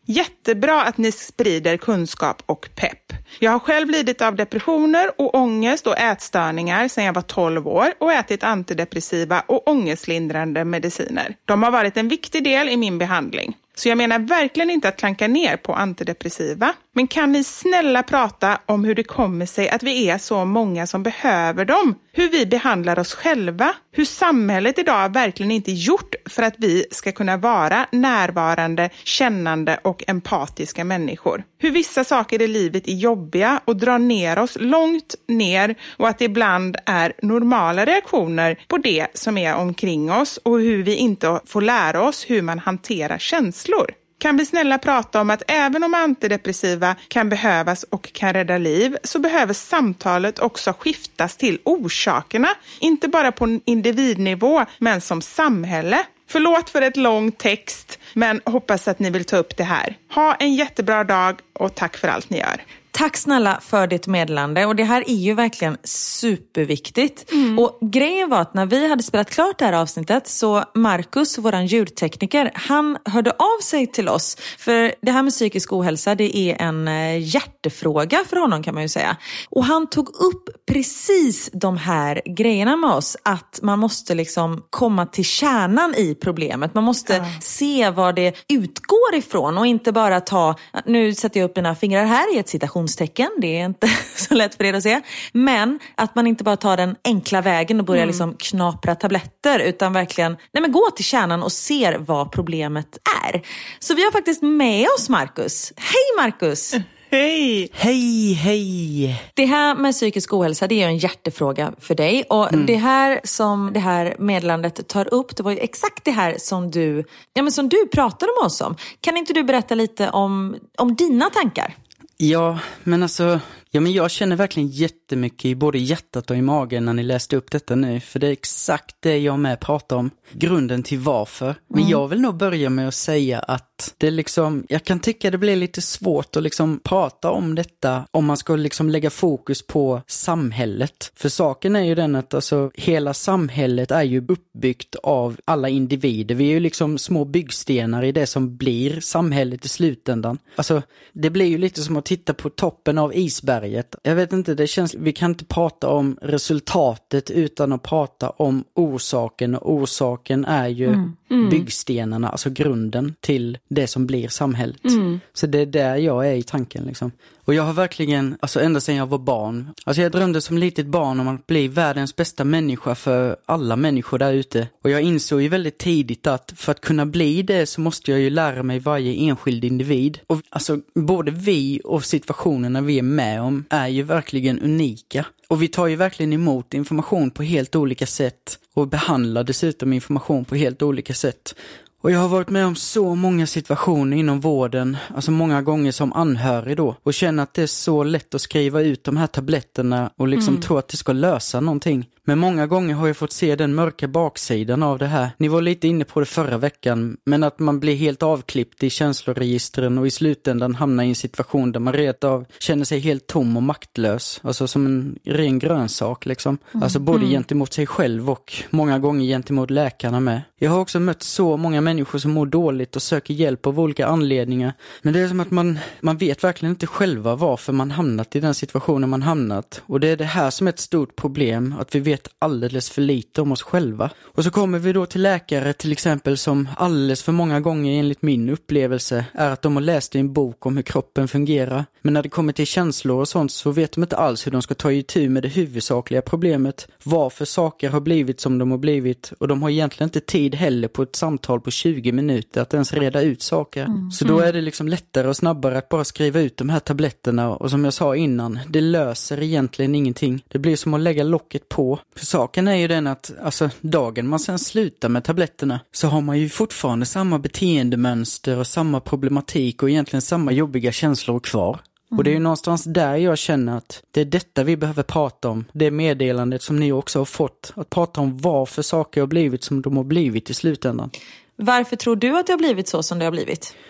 Jättebra att ni sprider kunskap och pepp. Jag har själv lidit av depressioner och ångest och ätstörningar sedan jag var tolv år och ätit antidepressiva och ångestlindrande mediciner. De har varit en viktig del i min behandling. Så jag menar verkligen inte att klanka ner på antidepressiva. Men kan ni snälla prata om hur det kommer sig att vi är så många som behöver dem? Hur vi behandlar oss själva? Hur samhället idag verkligen inte gjort för att vi ska kunna vara närvarande, kännande och empatiska människor? Hur vissa saker i livet är jobbiga och drar ner oss långt ner och att det ibland är normala reaktioner på det som är omkring oss och hur vi inte får lära oss hur man hanterar känslor. Kan vi snälla prata om att även om antidepressiva kan behövas och kan rädda liv så behöver samtalet också skiftas till orsakerna. Inte bara på individnivå men som samhälle. Förlåt för ett lång text men hoppas att ni vill ta upp det här. Ha en jättebra dag och tack för allt ni gör. Tack snälla för ditt meddelande och det här är ju verkligen superviktigt. Mm. Och grejen var att när vi hade spelat klart det här avsnittet så Marcus, våran ljudtekniker, han hörde av sig till oss. För det här med psykisk ohälsa, det är en hjärtefråga för honom kan man ju säga. Och han tog upp precis de här grejerna med oss. Att man måste liksom komma till kärnan i problemet. Man måste ja. se vad det utgår ifrån och inte bara ta, nu sätter jag upp mina fingrar här i ett citation. Det är inte så lätt för er att se. Men att man inte bara tar den enkla vägen och börjar mm. liksom knapra tabletter utan verkligen nej men gå till kärnan och ser vad problemet är. Så vi har faktiskt med oss Marcus. Hej Marcus! Hej! Hej, hej! Det här med psykisk ohälsa, det är ju en hjärtefråga för dig. Och mm. det här som det här meddelandet tar upp, det var ju exakt det här som du, ja, men som du pratade med oss om. Kan inte du berätta lite om, om dina tankar? Ja, men alltså, ja, men jag känner verkligen jättemycket i både hjärtat och i magen när ni läste upp detta nu. För det är exakt det jag med pratar om. Grunden till varför. Men mm. jag vill nog börja med att säga att det liksom, jag kan tycka det blir lite svårt att liksom prata om detta om man ska liksom lägga fokus på samhället. För saken är ju den att alltså, hela samhället är ju uppbyggt av alla individer. Vi är ju liksom små byggstenar i det som blir samhället i slutändan. Alltså, det blir ju lite som att titta på toppen av isberget. Jag vet inte, det känns, vi kan inte prata om resultatet utan att prata om orsaken. Och orsaken är ju mm. Mm. byggstenarna, alltså grunden till det som blir samhället. Mm. Så det är där jag är i tanken liksom. Och jag har verkligen, alltså ända sedan jag var barn, alltså jag drömde som litet barn om att bli världens bästa människa för alla människor där ute. Och jag insåg ju väldigt tidigt att för att kunna bli det så måste jag ju lära mig varje enskild individ. Och alltså både vi och situationerna vi är med om är ju verkligen unika. Och vi tar ju verkligen emot information på helt olika sätt och behandlar dessutom information på helt olika sätt. Och jag har varit med om så många situationer inom vården, alltså många gånger som anhörig då, och känner att det är så lätt att skriva ut de här tabletterna och liksom mm. tro att det ska lösa någonting. Men många gånger har jag fått se den mörka baksidan av det här. Ni var lite inne på det förra veckan, men att man blir helt avklippt i känsloregistren och i slutändan hamnar i en situation där man rätt av känner sig helt tom och maktlös. Alltså som en ren grönsak liksom. Mm. Alltså både mm. gentemot sig själv och många gånger gentemot läkarna med. Jag har också mött så många människor som mår dåligt och söker hjälp av olika anledningar. Men det är som att man, man vet verkligen inte själva varför man hamnat i den situationen man hamnat. Och det är det här som är ett stort problem, att vi vet alldeles för lite om oss själva. Och så kommer vi då till läkare till exempel som alldeles för många gånger enligt min upplevelse är att de har läst i en bok om hur kroppen fungerar. Men när det kommer till känslor och sånt så vet de inte alls hur de ska ta itu med det huvudsakliga problemet. Varför saker har blivit som de har blivit. Och de har egentligen inte tid heller på ett samtal på tjugo minuter att ens reda ut saker. Mm. Så då är det liksom lättare och snabbare att bara skriva ut de här tabletterna. Och som jag sa innan, det löser egentligen ingenting. Det blir som att lägga locket på. För saken är ju den att alltså, dagen man sen slutar med tabletterna så har man ju fortfarande samma beteendemönster och samma problematik och egentligen samma jobbiga känslor kvar. Mm. Och det är ju någonstans där jag känner att det är detta vi behöver prata om. Det meddelandet som ni också har fått. Att prata om varför saker har blivit som de har blivit i slutändan. Varför tror du att det har blivit så som det har blivit?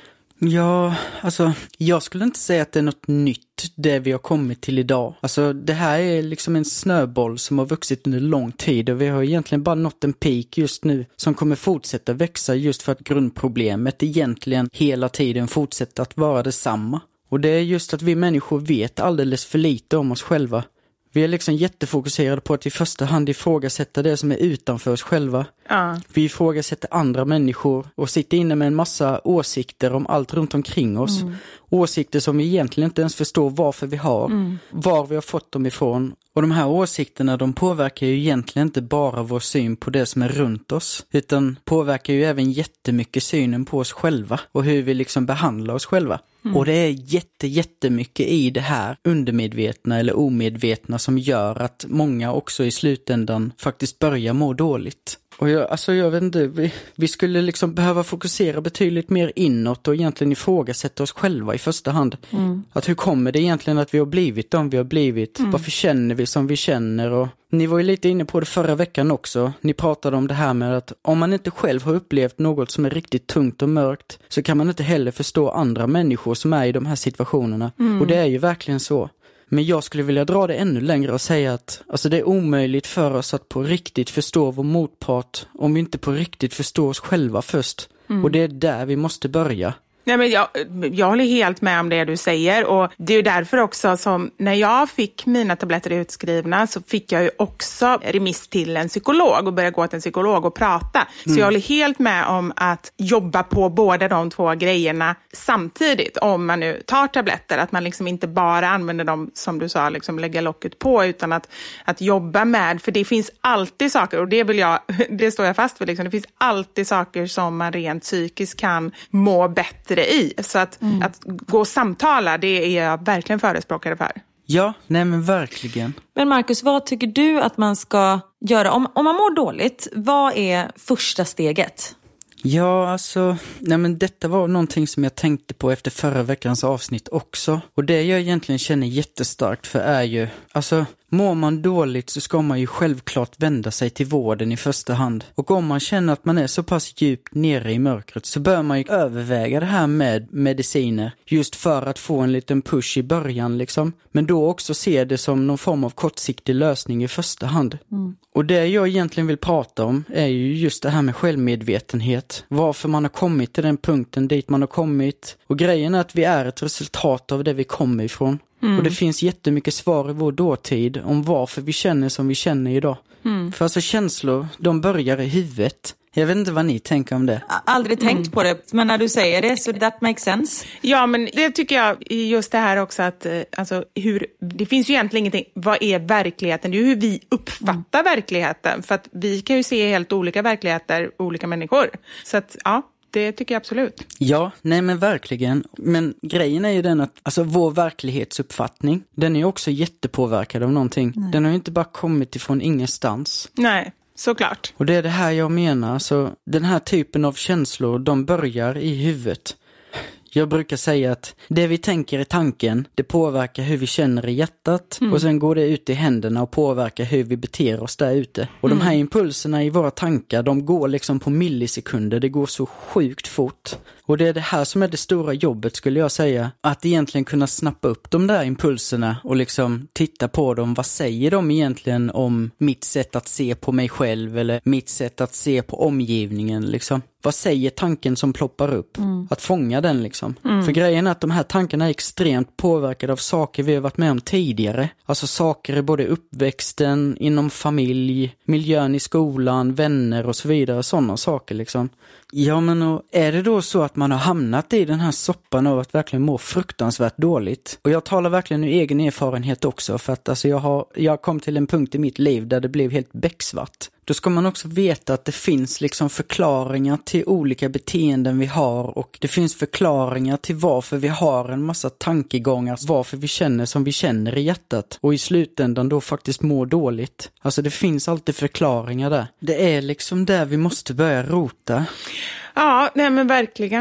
Ja, alltså jag skulle inte säga att det är något nytt det vi har kommit till idag. Alltså det här är liksom en snöboll som har vuxit under lång tid och vi har egentligen bara nått en peak just nu som kommer fortsätta växa just för att grundproblemet egentligen hela tiden fortsätter att vara detsamma. Och det är just att vi människor vet alldeles för lite om oss själva. Vi är liksom jättefokuserade på att i första hand ifrågasätta det som är utanför oss själva. Ja. Vi ifrågasätter andra människor och sitter inne med en massa åsikter om allt runt omkring oss. Mm. Åsikter som vi egentligen inte ens förstår varför vi har, mm. var vi har fått dem ifrån. Och de här åsikterna, de påverkar ju egentligen inte bara vår syn på det som är runt oss, utan påverkar ju även jättemycket synen på oss själva och hur vi liksom behandlar oss själva. Mm. Och det är jätte, jättemycket i det här undermedvetna eller omedvetna som gör att många också i slutändan faktiskt börjar må dåligt. Och jag, alltså jag vet inte, vi, vi skulle liksom behöva fokusera betydligt mer inåt och egentligen ifrågasätta oss själva i första hand. Mm. Att hur kommer det egentligen att vi har blivit de vi har blivit? Mm. Varför känner vi som vi känner? Och ni var ju lite inne på det förra veckan också. Ni pratade om det här med att om man inte själv har upplevt något som är riktigt tungt och mörkt så kan man inte heller förstå andra människor som är i de här situationerna. Mm. Och det är ju verkligen så. Men jag skulle vilja dra det ännu längre och säga att alltså det är omöjligt för oss att på riktigt förstå vår motpart om vi inte på riktigt förstår oss själva först. Mm. Och det är där vi måste börja. Nej, men jag, jag håller helt med om det du säger och det är ju därför också som när jag fick mina tabletter utskrivna så fick jag ju också remiss till en psykolog och började gå till en psykolog och prata. Mm. Så jag håller helt med om att jobba på båda de två grejerna samtidigt om man nu tar tabletter. Att man liksom inte bara använder dem som du sa, liksom lägga locket på utan att, att jobba med. För det finns alltid saker och det vill jag, det står jag fast vid liksom. Det finns alltid saker som man rent psykiskt kan må bättre i. Så att, mm. att gå och samtala, det är jag verkligen förespråkare för. Ja, nej men verkligen. Men Marcus, vad tycker du att man ska göra? Om, om man mår dåligt, vad är första steget? Ja, alltså, nej men detta var någonting som jag tänkte på efter förra veckans avsnitt också. Och det jag egentligen känner jättestarkt för är ju, alltså, mår man dåligt så ska man ju självklart vända sig till vården i första hand. Och om man känner att man är så pass djupt nere i mörkret så bör man ju överväga det här med mediciner. Just för att få en liten push i början liksom. Men då också se det som någon form av kortsiktig lösning i första hand. Mm. Och det jag egentligen vill prata om är ju just det här med självmedvetenhet. Varför man har kommit till den punkten dit man har kommit. Och grejen är att vi är ett resultat av det vi kommer ifrån. Mm. Och det finns jättemycket svar i vår dåtid om varför vi känner som vi känner idag. Mm. För alltså känslor, de börjar i huvudet. Jag vet inte vad ni tänker om det. Aldrig tänkt mm. på det, men när du säger det så that makes sense. Ja, men det tycker jag just det här också att alltså, hur, det finns ju egentligen ingenting, vad är verkligheten? Det är ju hur vi uppfattar mm. verkligheten. För att vi kan ju se helt olika verkligheter, olika människor. Så att, ja. Det tycker jag absolut. Ja, nej men verkligen. Men grejen är ju den att alltså, vår verklighetsuppfattning, den är ju också jättepåverkad av någonting. Nej. Den har ju inte bara kommit ifrån ingenstans. Nej, såklart. Och det är det här jag menar. Så den här typen av känslor, de börjar i huvudet. Jag brukar säga att det vi tänker i tanken, det påverkar hur vi känner i hjärtat. Mm. Och sen går det ut i händerna och påverkar hur vi beter oss där ute. Och mm. de här impulserna i våra tankar, de går liksom på millisekunder. Det går så sjukt fort. Och det är det här som är det stora jobbet skulle jag säga. Att egentligen kunna snappa upp de där impulserna och liksom titta på dem. Vad säger de egentligen om mitt sätt att se på mig själv eller mitt sätt att se på omgivningen liksom. Vad säger tanken som ploppar upp? Mm. Att fånga den liksom. Mm. För grejen är att de här tankarna är extremt påverkade av saker vi har varit med om tidigare. Alltså saker i både uppväxten, inom familj, miljön i skolan, vänner och så vidare. Sådana saker liksom. Ja, men och är det då så att man har hamnat i den här soppan av att verkligen må fruktansvärt dåligt? Och jag talar verkligen ur egen erfarenhet också. För att alltså, jag, har, jag kom till en punkt i mitt liv där det blev helt becksvart. Då ska man också veta att det finns liksom förklaringar till olika beteenden vi har. Och det finns förklaringar till varför vi har en massa tankegångar. Varför vi känner som vi känner i hjärtat. Och i slutändan då faktiskt mår dåligt. Alltså det finns alltid förklaringar där. Det är liksom där vi måste börja rota. Ja, nej men verkligen.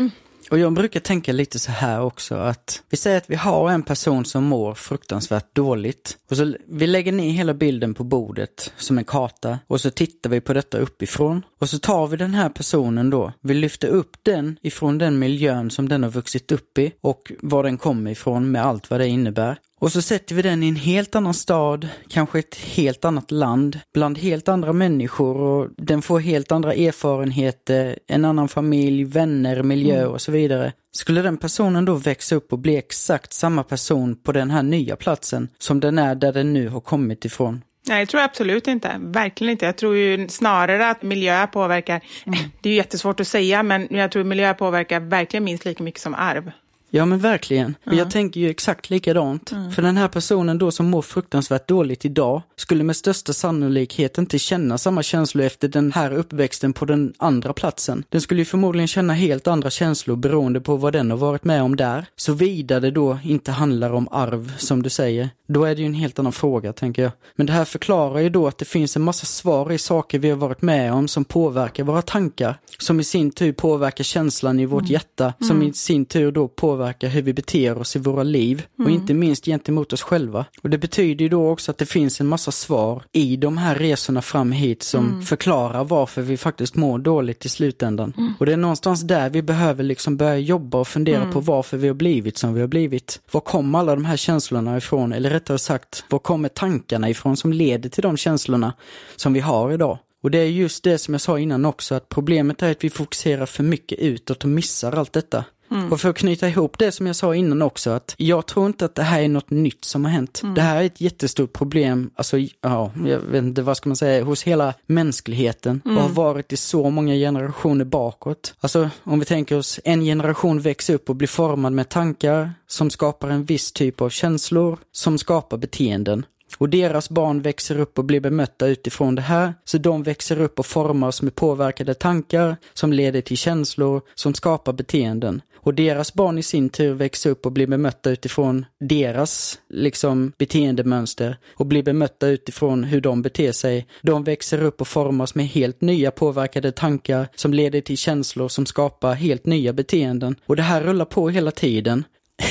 Och jag brukar tänka lite så här också, att vi säger att vi har en person som mår fruktansvärt dåligt. Och så vi lägger ner hela bilden på bordet som en karta. Och så tittar vi på detta uppifrån. Och så tar vi den här personen då. Vi lyfter upp den ifrån den miljön som den har vuxit upp i. Och var den kommer ifrån med allt vad det innebär. Och så sätter vi den i en helt annan stad, kanske ett helt annat land, bland helt andra människor, och den får helt andra erfarenheter, en annan familj, vänner, miljö mm. och så vidare. Skulle den personen då växa upp och bli exakt samma person på den här nya platsen som den är där den nu har kommit ifrån? Nej, jag tror absolut inte. Verkligen inte. Jag tror ju snarare att miljö påverkar, mm. det är ju jättesvårt att säga, men jag tror miljö påverkar verkligen minst lika mycket som arv. Ja, men verkligen. Och uh-huh. jag tänker ju exakt likadant. Uh-huh. För den här personen då som mår fruktansvärt dåligt idag skulle med största sannolikhet inte känna samma känslor efter den här uppväxten på den andra platsen. Den skulle ju förmodligen känna helt andra känslor beroende på vad den har varit med om där. Så vidare det då inte handlar om arv, som du säger. Då är det ju en helt annan fråga, tänker jag. Men det här förklarar ju då att det finns en massa svar i saker vi har varit med om som påverkar våra tankar. Som i sin tur påverkar känslan i vårt mm. hjärta. Som mm. i sin tur då påverkar hur vi beter oss i våra liv. Mm. Och inte minst gentemot oss själva. Och det betyder ju då också att det finns en massa svar i de här resorna fram hit som mm. förklarar varför vi faktiskt mår dåligt i slutändan. Mm. Och det är någonstans där vi behöver liksom börja jobba och fundera mm. på varför vi har blivit som vi har blivit. Var kommer alla de här känslorna ifrån? Eller rättare sagt, var kommer tankarna ifrån som leder till de känslorna som vi har idag? Och det är just det som jag sa innan också, att problemet är att vi fokuserar för mycket utåt och missar allt detta. Mm. Och för att knyta ihop det som jag sa innan också, att jag tror inte att det här är något nytt som har hänt. Mm. Det här är ett jättestort problem, alltså ja, jag vet inte vad ska man säga, hos hela mänskligheten mm. och har varit i så många generationer bakåt. Alltså om vi tänker oss, en generation växer upp och blir formad med tankar som skapar en viss typ av känslor som skapar beteenden. Och deras barn växer upp och blir bemötta utifrån det här. Så de växer upp och formas med påverkade tankar som leder till känslor som skapar beteenden. Och deras barn i sin tur växer upp och blir bemötta utifrån deras liksom beteendemönster. Och blir bemötta utifrån hur de beter sig. De växer upp och formas med helt nya påverkade tankar som leder till känslor som skapar helt nya beteenden. Och det här rullar på hela tiden.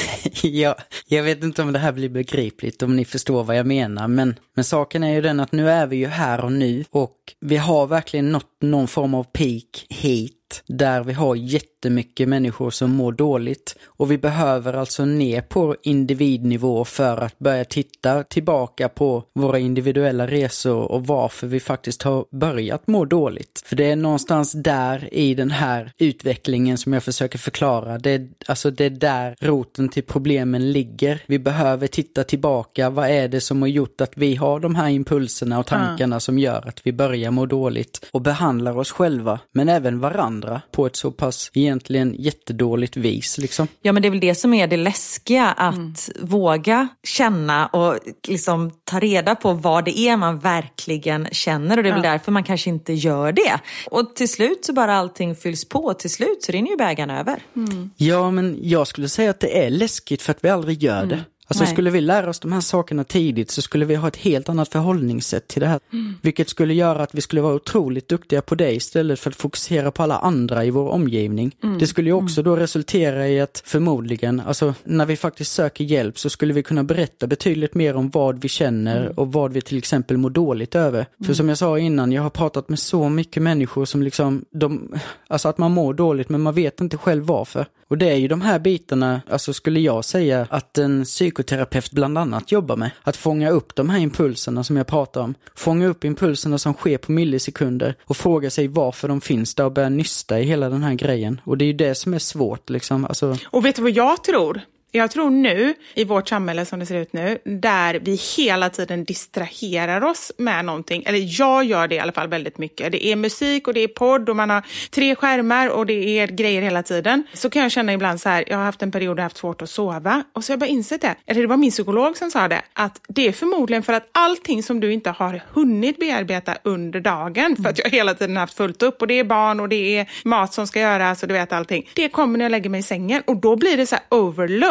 Ja, jag vet inte om det här blir begripligt, om ni förstår vad jag menar, men, men saken är ju den att nu är vi ju här och nu och vi har verkligen nått någon form av peak hit där vi har jättemycket människor som mår dåligt och vi behöver alltså ner på individnivå för att börja titta tillbaka på våra individuella resor och varför vi faktiskt har börjat må dåligt. För det är någonstans där i den här utvecklingen som jag försöker förklara. Det är, alltså det är där roten till problemen ligger. Vi behöver titta tillbaka. Vad är det som har gjort att vi har de här impulserna och tankarna mm. som gör att vi börjar må dåligt och behandlar oss själva men även varandra på ett så pass egentligen jättedåligt vis liksom. Ja, men det är väl det som är det läskiga, att mm. våga känna och liksom ta reda på vad det är man verkligen känner, och det är väl ja. därför man kanske inte gör det. Och till slut så bara allting fylls på, till slut så rinner ju bägaren över. Mm. Ja, men jag skulle säga att det är läskigt för att vi aldrig gör det. Mm. Alltså Nej. Skulle vi lära oss de här sakerna tidigt så skulle vi ha ett helt annat förhållningssätt till det här. Mm. Vilket skulle göra att vi skulle vara otroligt duktiga på det istället för att fokusera på alla andra i vår omgivning. Mm. Det skulle ju också då resultera i att förmodligen, alltså när vi faktiskt söker hjälp så skulle vi kunna berätta betydligt mer om vad vi känner mm. och vad vi till exempel mår dåligt över. Mm. För som jag sa innan, jag har pratat med så mycket människor som liksom, de, alltså att man mår dåligt men man vet inte själv varför. Och det är ju de här bitarna, alltså skulle jag säga att en psykoterapeut bland annat jobbar med. Att fånga upp de här impulserna som jag pratar om. Fånga upp impulserna som sker på millisekunder och fråga sig varför de finns där och börja nysta i hela den här grejen. Och det är ju det som är svårt liksom. Alltså... Och vet du vad jag tror? Jag tror nu, i vårt samhälle som det ser ut nu, där vi hela tiden distraherar oss med någonting, eller jag gör det i alla fall väldigt mycket. Det är musik och det är podd och man har tre skärmar och det är grejer hela tiden. Så kan jag känna ibland så här, jag har haft en period där jag haft svårt att sova. Och så har jag bara insett det, eller det var min psykolog som sa det, att det är förmodligen för att allting som du inte har hunnit bearbeta under dagen, för att jag hela tiden haft fullt upp och det är barn och det är mat som ska göras och du vet allting. Det kommer när jag lägger mig i sängen och då blir det så här overload.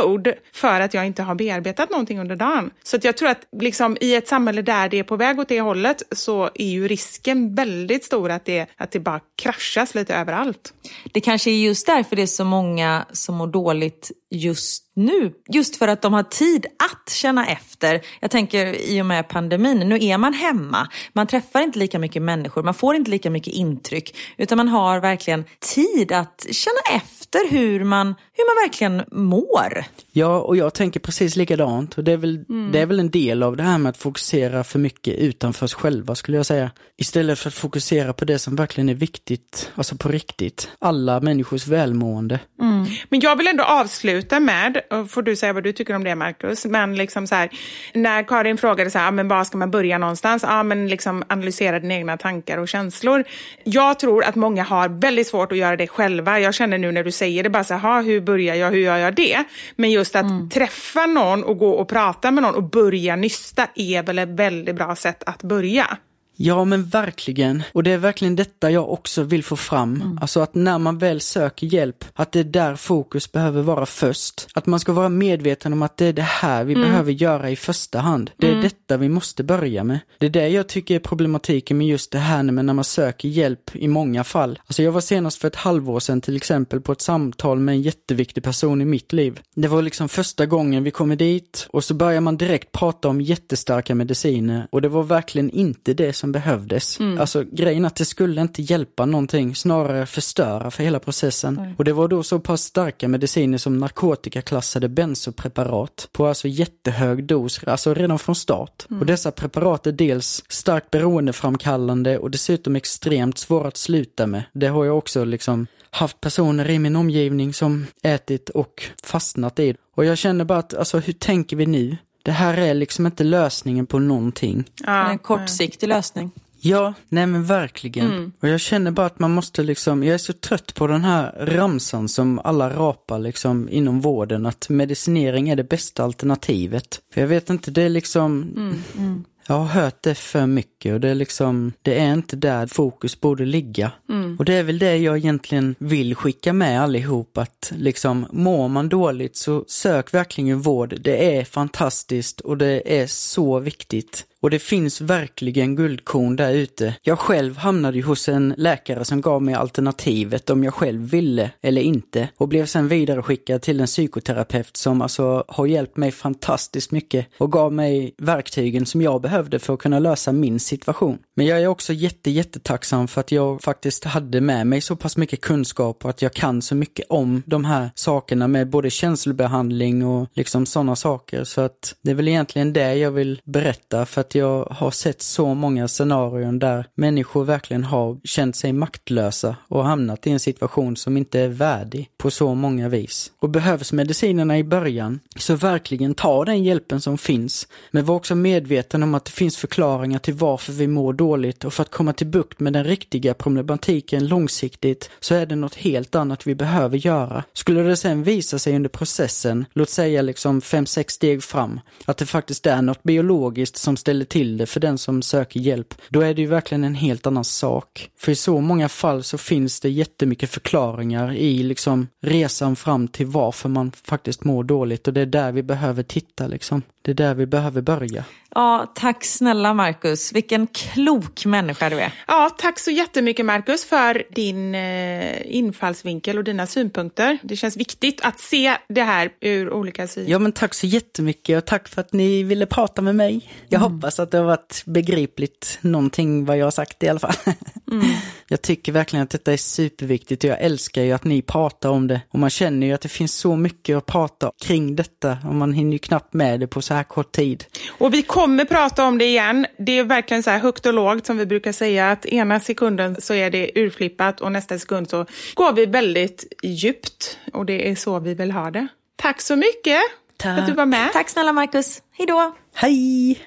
overload för att jag inte har bearbetat någonting under dagen. Så att jag tror att liksom, i ett samhälle där det är på väg åt det hållet så är ju risken väldigt stor att det, att det bara kraschas lite överallt. Det kanske är just därför det är så många som mår dåligt just nu. Just för att de har tid att känna efter. Jag tänker i och med pandemin, nu är man hemma. Man träffar inte lika mycket människor. Man får inte lika mycket intryck. Utan man har verkligen tid att känna efter hur man, hur man verkligen mår. Ja, och jag tänker precis likadant. Och det är väl, mm. det är väl en del av det här med att fokusera för mycket utanför oss själva, skulle jag säga. Istället för att fokusera på det som verkligen är viktigt, alltså på riktigt. Alla människors välmående. Mm. Men jag vill ändå avsluta med, och får du säga vad du tycker om det, Marcus, men liksom så här, när Karin frågade så här, ah, men var ska man börja någonstans? Ja, ah, men liksom analysera dina egna tankar och känslor. Jag tror att många har väldigt svårt att göra det själva. Jag känner nu när du säger det bara så här, hur börjar jag, hur gör jag det? Men just att mm. träffa någon och gå och prata med någon och börja nysta är väl ett väldigt bra sätt att börja. Ja, men verkligen. Och det är verkligen detta jag också vill få fram. Mm. Alltså att när man väl söker hjälp, att det är där fokus behöver vara först. Att man ska vara medveten om att det är det här vi mm. behöver göra i första hand. Det är mm. detta vi måste börja med. Det är det jag tycker är problematiken med just det här när man söker hjälp i många fall. Alltså jag var senast för ett halvår sedan till exempel på ett samtal med en jätteviktig person i mitt liv. Det var liksom första gången vi kom dit och så börjar man direkt prata om jättestarka mediciner. Och det var verkligen inte det som behövdes. Mm. Alltså grejen att det skulle inte hjälpa någonting, snarare förstöra för hela processen. Mm. Och det var då så pass starka mediciner som narkotikaklassade benzopreparat på alltså jättehög dos, alltså redan från start. Mm. Och dessa preparat är dels starkt beroendeframkallande och dessutom extremt svåra att sluta med. Det har jag också liksom haft personer i min omgivning som ätit och fastnat i. Och jag känner bara att, alltså hur tänker vi nu? Det här är liksom inte lösningen på någonting. Ja, en kortsiktig lösning. Ja, nej men verkligen. Mm. Och jag känner bara att man måste liksom, jag är så trött på den här ramsan som alla rapar liksom inom vården, att medicinering är det bästa alternativet. För jag vet inte, det är liksom... Mm, mm. Jag har hört det för mycket och det är liksom, det är inte där fokus borde ligga. Mm. Och det är väl det jag egentligen vill skicka med allihop, att liksom mår man dåligt så sök verkligen vård. Det är fantastiskt och det är så viktigt. Och det finns verkligen guldkorn där ute. Jag själv hamnade ju hos en läkare som gav mig alternativet om jag själv ville eller inte. Och blev sen vidare skickad till en psykoterapeut som alltså har hjälpt mig fantastiskt mycket. Och gav mig verktygen som jag behövde för att kunna lösa min situation. Men jag är också jätte, jättetacksam för att jag faktiskt hade med mig så pass mycket kunskap och att jag kan så mycket om de här sakerna med både känslobehandling och liksom sådana saker. Så att det är väl egentligen det jag vill berätta, för att jag har sett så många scenarion där människor verkligen har känt sig maktlösa och hamnat i en situation som inte är värdig på så många vis. Och behövs medicinerna i början, så verkligen ta den hjälpen som finns. Men var också medveten om att det finns förklaringar till varför vi mår dåligt, och för att komma till bukt med den riktiga problematiken långsiktigt så är det något helt annat vi behöver göra. Skulle det sen visa sig under processen, låt säga liksom fem, sex steg fram, att det faktiskt är något biologiskt som ställer till det för den som söker hjälp, då är det ju verkligen en helt annan sak. För i så många fall så finns det jättemycket förklaringar i liksom resan fram till varför man faktiskt mår dåligt, och det är där vi behöver titta liksom. Det är där vi behöver börja. Ja, tack snälla Marcus. Vilken klok människa du är. Ja, tack så jättemycket Marcus för din eh, infallsvinkel och dina synpunkter. Det känns viktigt att se det här ur olika sidor. Ja, men tack så jättemycket, och tack för att ni ville prata med mig. Jag mm. hoppas att det har varit begripligt någonting vad jag har sagt i alla fall. Mm. Jag tycker verkligen att detta är superviktigt, och jag älskar ju att ni pratar om det. Och man känner ju att det finns så mycket att prata kring detta, och man hinner ju knappt med det på så här kort tid. Och vi kommer prata om det igen. Det är verkligen så här högt och lågt som vi brukar säga, att ena sekunden så är det urflippat och nästa sekund så går vi väldigt djupt, och det är så vi vill ha det. Tack så mycket Tack. för att du var med. Tack snälla Marcus. Hej då. Hej.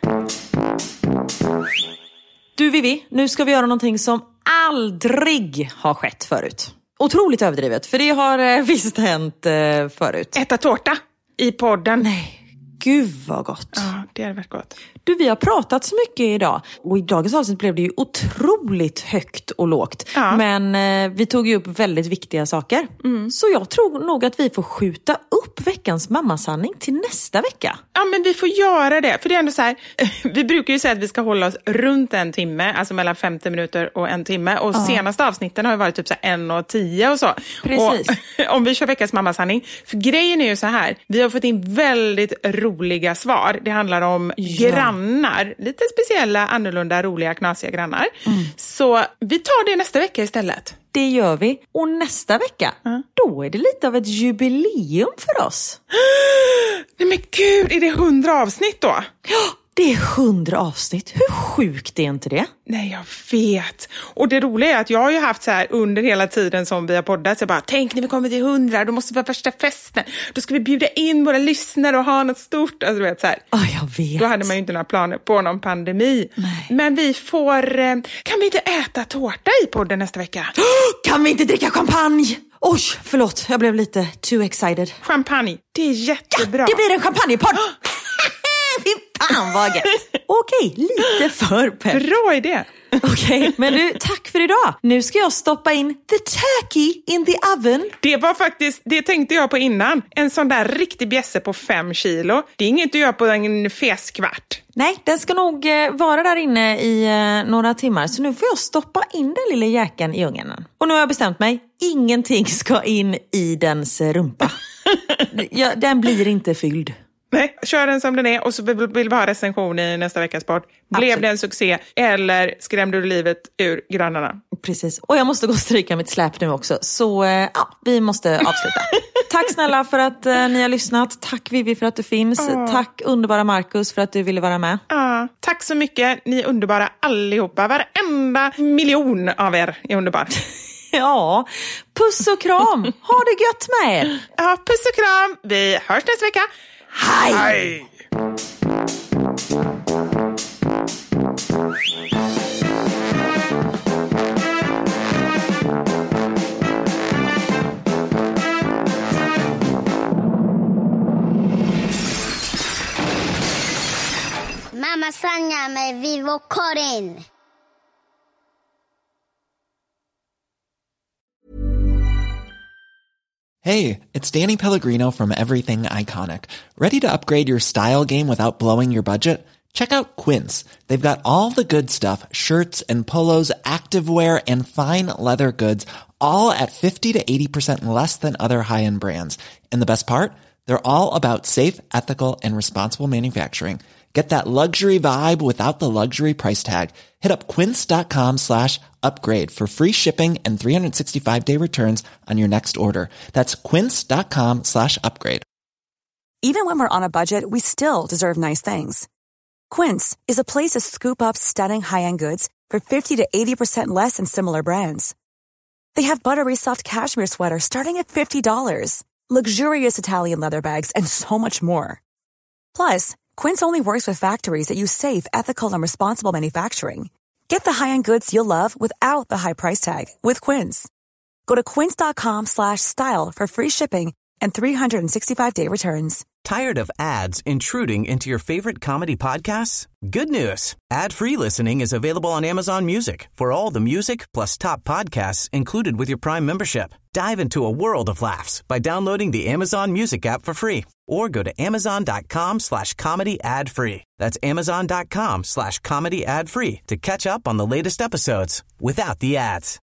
Du Vivi, nu ska vi göra någonting som aldrig har skett förut. Otroligt överdrivet, för det har eh, visst hänt eh, förut. Äta tårta i podden. Nej. Gud vad gott. Ja, det hade varit gott. Du, vi har pratat så mycket idag. Och i dagens avsnitt blev det ju otroligt högt och lågt. Ja. Men eh, vi tog ju upp väldigt viktiga saker. Mm. Så jag tror nog att vi får skjuta upp veckans mammasanning till nästa vecka. Ja, men vi får göra det. För det är ändå så här, vi brukar ju säga att vi ska hålla oss runt en timme. Alltså mellan femtio minuter och en timme. Och ja. senaste avsnitten har ju varit typ så här en och tio och så. Precis. Och om vi kör veckans mammasanning. För grejen är ju så här, vi har fått in väldigt roliga svar. Det handlar om ja. grannar. Lite speciella, annorlunda, roliga, knasiga grannar. Mm. Så vi tar det nästa vecka istället. Det gör vi. Och nästa vecka, mm. då är det lite av ett jubileum för oss. Nej men gud, är det hundra avsnitt då? Ja, det är hundra avsnitt. Hur sjukt är inte det? Nej, jag vet. Och det roliga är att jag har ju haft så här under hela tiden som vi har poddat. Så jag bara, tänk när vi kommer till hundra, då måste vi ha första festen. Då ska vi bjuda in våra lyssnare och ha något stort. Alltså du vet så här. Ja, jag vet. Då hade man ju inte några planer på någon pandemi. Nej. Men vi får, kan vi inte äta tårta i podden nästa vecka? Kan vi inte dricka champagne? Oj, förlåt. Jag blev lite too excited. Champagne, det är jättebra. Ja, det blir en champagnepodd. Fan vad gött. Okej, lite för pepp. Bra idé. Okej, men du, tack för idag. Nu ska jag stoppa in the turkey in the oven. Det var faktiskt, det tänkte jag på innan. En sån där riktig bjässe på fem kilo. Det är inget du gör på en feskvart. Nej, den ska nog eh, vara där inne i eh, några timmar. Så nu får jag stoppa in den lilla jäkeln i ugnen. Och nu har jag bestämt mig. Ingenting ska in i dens rumpa. ja, den blir inte fylld. Nej, kör den som den är och så vill vi ha recension i nästa veckas podd. Blev Absolut. det en succé eller skrämde du livet ur grannarna? Precis, och jag måste gå och stryka mitt släp nu också. Så ja, vi måste avsluta. Tack snälla för att eh, ni har lyssnat. Tack Vivi för att du finns. Oh. Tack underbara Marcus för att du ville vara med. Ja, tack så mycket. Ni är underbara allihopa. Varenda miljon av er är underbar. Ja, puss och kram. Ha det gött med er. Ja, puss och kram. Vi hörs nästa vecka. Hej! Hej! Mamma Sanja med Vivo Karin. Hey, it's Danny Pellegrino from Everything Iconic. Ready to upgrade your style game without blowing your budget? Check out Quince. They've got all the good stuff, shirts and polos, activewear, and fine leather goods, all at fifty to eighty percent less than other high-end brands. And the best part? They're all about safe, ethical, and responsible manufacturing. Get that luxury vibe without the luxury price tag. Hit up quince.com slash upgrade for free shipping and three sixty-five day returns on your next order. That's quince.com slash upgrade. Even when we're on a budget, we still deserve nice things. Quince is a place to scoop up stunning high-end goods for fifty to eighty percent less than similar brands. They have buttery soft cashmere sweaters starting at fifty dollars, luxurious Italian leather bags, and so much more. Plus, Quince only works with factories that use safe, ethical, and responsible manufacturing. Get the high-end goods you'll love without the high price tag with Quince. Go to quince.com slash style for free shipping and three sixty-five day returns. Tired of ads intruding into your favorite comedy podcasts? Good news. Ad-free listening is available on Amazon Music for all the music plus top podcasts included with your Prime membership. Dive into a world of laughs by downloading the Amazon Music app for free or go to amazon.com slash comedy ad free. That's amazon.com slash comedy ad free to catch up on the latest episodes without the ads.